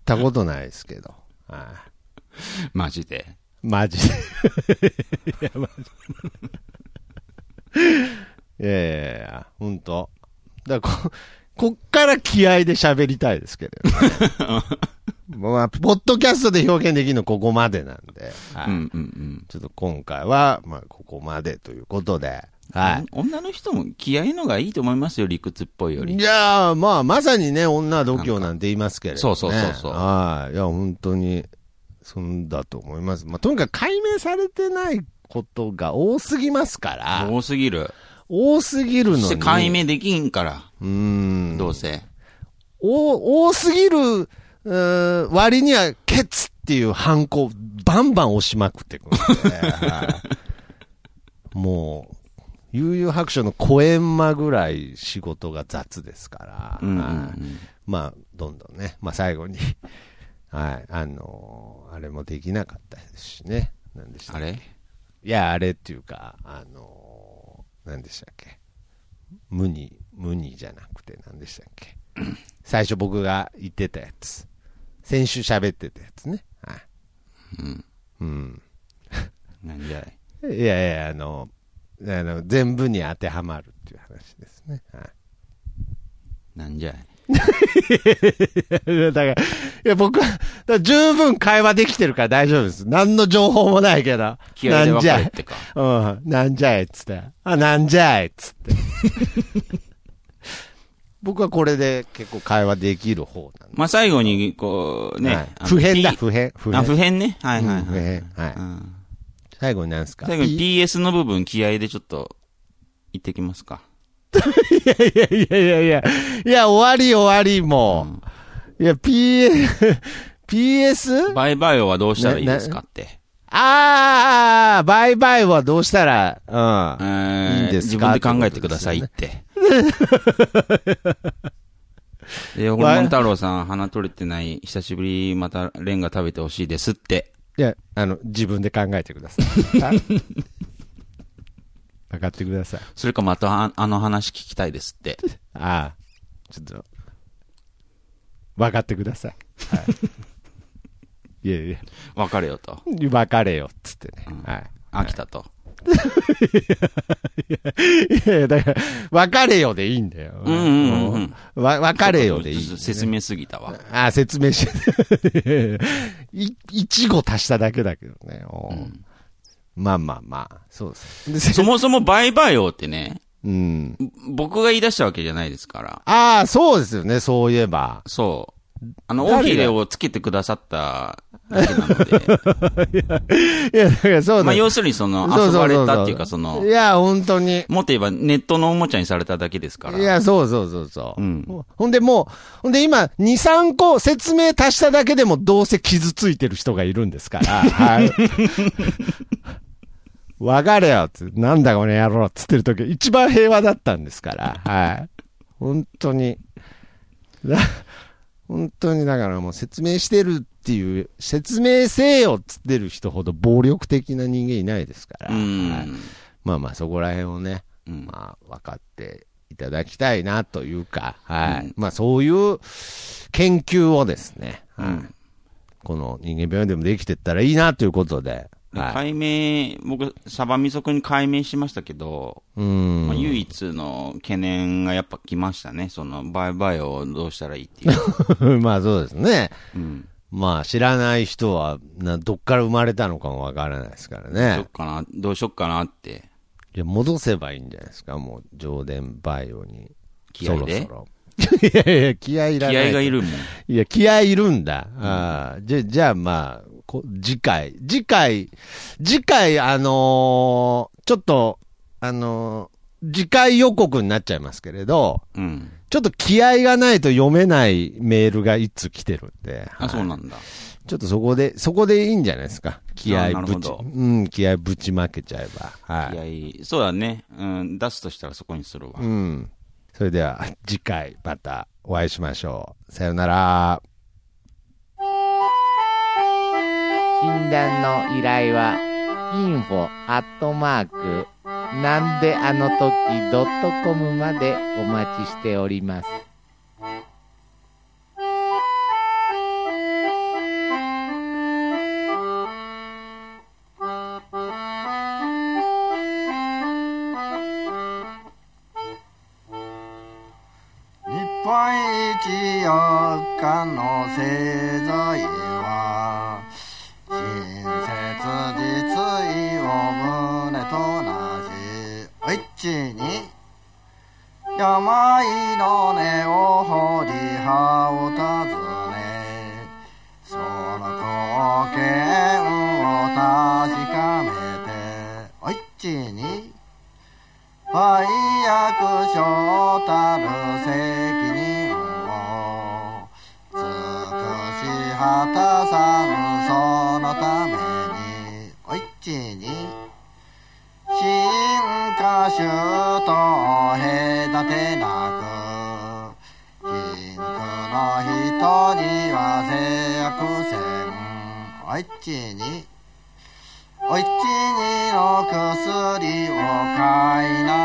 たことないですけど。はい。 マジで。 マジで。いや、マジで。いやいやいや、ほんと。だからこ、こっから気合で喋りたいですけど、ね。まあ、ポッドキャストで表現できるのここまでなんで。はい。うんうんうん、ちょっと今回は、まあ、ここまでということで。はい。 女の人も気合いのがいいと思いますよ、理屈っぽいより。 いやー、まあ、まさにね、女度胸なんて言いますけれども、ね。 そうそうそうそう。 はい。いや、本当に、そんだと思います。まあ、とにかく解明されてないことが多すぎますから。 多すぎる。 多すぎるのに。そして解明できんから。 うーん。 どうせ。 お、多すぎる、う割には、ケツっていうハンコ、バンバン押しまくってくるんで、はい、もう、悠々白書のコエンマぐらい仕事が雑ですから、うんうんうん、まあ、どんどんね、まあ最後に、はい、あのー、あれもできなかったですしね。何でしたっけ？ あれ？ いや、あれっていうか、あのー、何でしたっけ？無に、無にじゃなくて何でしたっけ？最初僕が言ってたやつ。先週喋ってたやつね。はい。うん。うん。 なんじゃい？いやいや、あの、あの全部に当てはまるっていう話ですね。はい。 なんじゃい？ だから、いや僕は、だ十分会話できてるから大丈夫です。何の情報もないけど。 気合いで分かれってか。 うん。なんじゃいっつって。あ、なんじゃいっつって。僕はこれで結構会話できる方なんで。 まあ最後に、こうね。はい、 普遍だ、普遍。 普遍。あ、普遍ね。はいはいはい。うん、 普遍。はい。うん、最後に何すか？ 最後に ピーエス の部分気合でちょっと言ってきますか。 いやいやいやいやいや。いや、終わり終わりもう。うん、いや、ピーエス、ピーエス？ バイバイオはどうしたらいいですかって。 ああ、バイバイオはどうしたら、うん。 えー、いいんですか？自分で考えてくださいって。で、ホルモン太郎さん、鼻取れてない、久しぶり、またレンガ食べてほしいですって。 いや、あの、自分で考えてください。分かってください。 それかまたあ、あの話聞きたいですって。 ああ、ちょっと、分かってください。はい、いやいや。 別れよと。 別れよ、つってね。うん、はい。 飽きたと。 いやいや、だから、別れよでいいんだよ。 うんうんうん。 わ、別れよでいい、ね。 説明すぎたわ。 ああ、説明して。い、一語足しただけだけどね。うん、まあまあまあ、そうです。 そもそもバイバイオってね。 うん。 僕が言い出したわけじゃないですから。 ああ、そうですよね、そういえば。 そう。あの、尾ひれをつけてくださっただけなので。 いや、いや、だからそうだ。 まあ、要するにその、遊ばれたっていうかその、 いや、本当に。 もっと言えばネットのおもちゃにされただけですから。 いや、そうそうそうそう。 うん。 ほんでもう、ほんで今、に、さんこ説明足しただけでもどうせ傷ついてる人がいるんですから。はい。別れよって、なんだこの野郎っつってる時、一番平和だったんですから。はい。本当に。本当にだからもう説明してるっていう、説明せよっつってる人ほど暴力的な人間いないですから、はい、まあまあそこら辺をね、うん、まあ分かっていただきたいなというか、はい、うん、まあそういう研究をですね、はい、うん、この人間病院でもできてったらいいなということで、 はい、解明、僕、サバミソクに解明しましたけど、 うんまあ、唯一の懸念がやっぱ来ましたね。その、バイバイをどうしたらいいっていう。 まあそうですね。 うん、 まあ知らない人はな、どっから生まれたのかもわからないですからね。 どうしよっかな、どうしよっかなって。 いや、戻せばいいんじゃないですか、もう、上電バイオに。 気合でそろそろ。いやいや、気合いらない。 気合がいるもん。 いや、気合いるんだ。うん、あじゃ、じゃあまあ、次回、次回、次回、あのー、ちょっと、あのー、次回予告になっちゃいますけれど、 うん、 ちょっと気合がないと読めないメールがいつ来てるんで。 あ、はい、そうなんだ。 ちょっとそこで、そこでいいんじゃないですか。気合ぶち、うん、気合ぶちまけちゃえば。はい。 気合、そうだね。うん、出すとしたらそこにするわ。 うん。それでは、次回またお会いしましょう。さよなら。 診断の依頼は インフォ アットマーク なんであの時 ドットコム までお待ちしております。 の製材は親切実意を胸となし、おいちに病の根を掘り葉を尋ね、その貢献を確かめて、おいちに売約所たる責任を尽くし果たさぬそのために、おいちに進化種と隔てなく貧苦の人には制約せん、おいちにおいちにの薬を買いな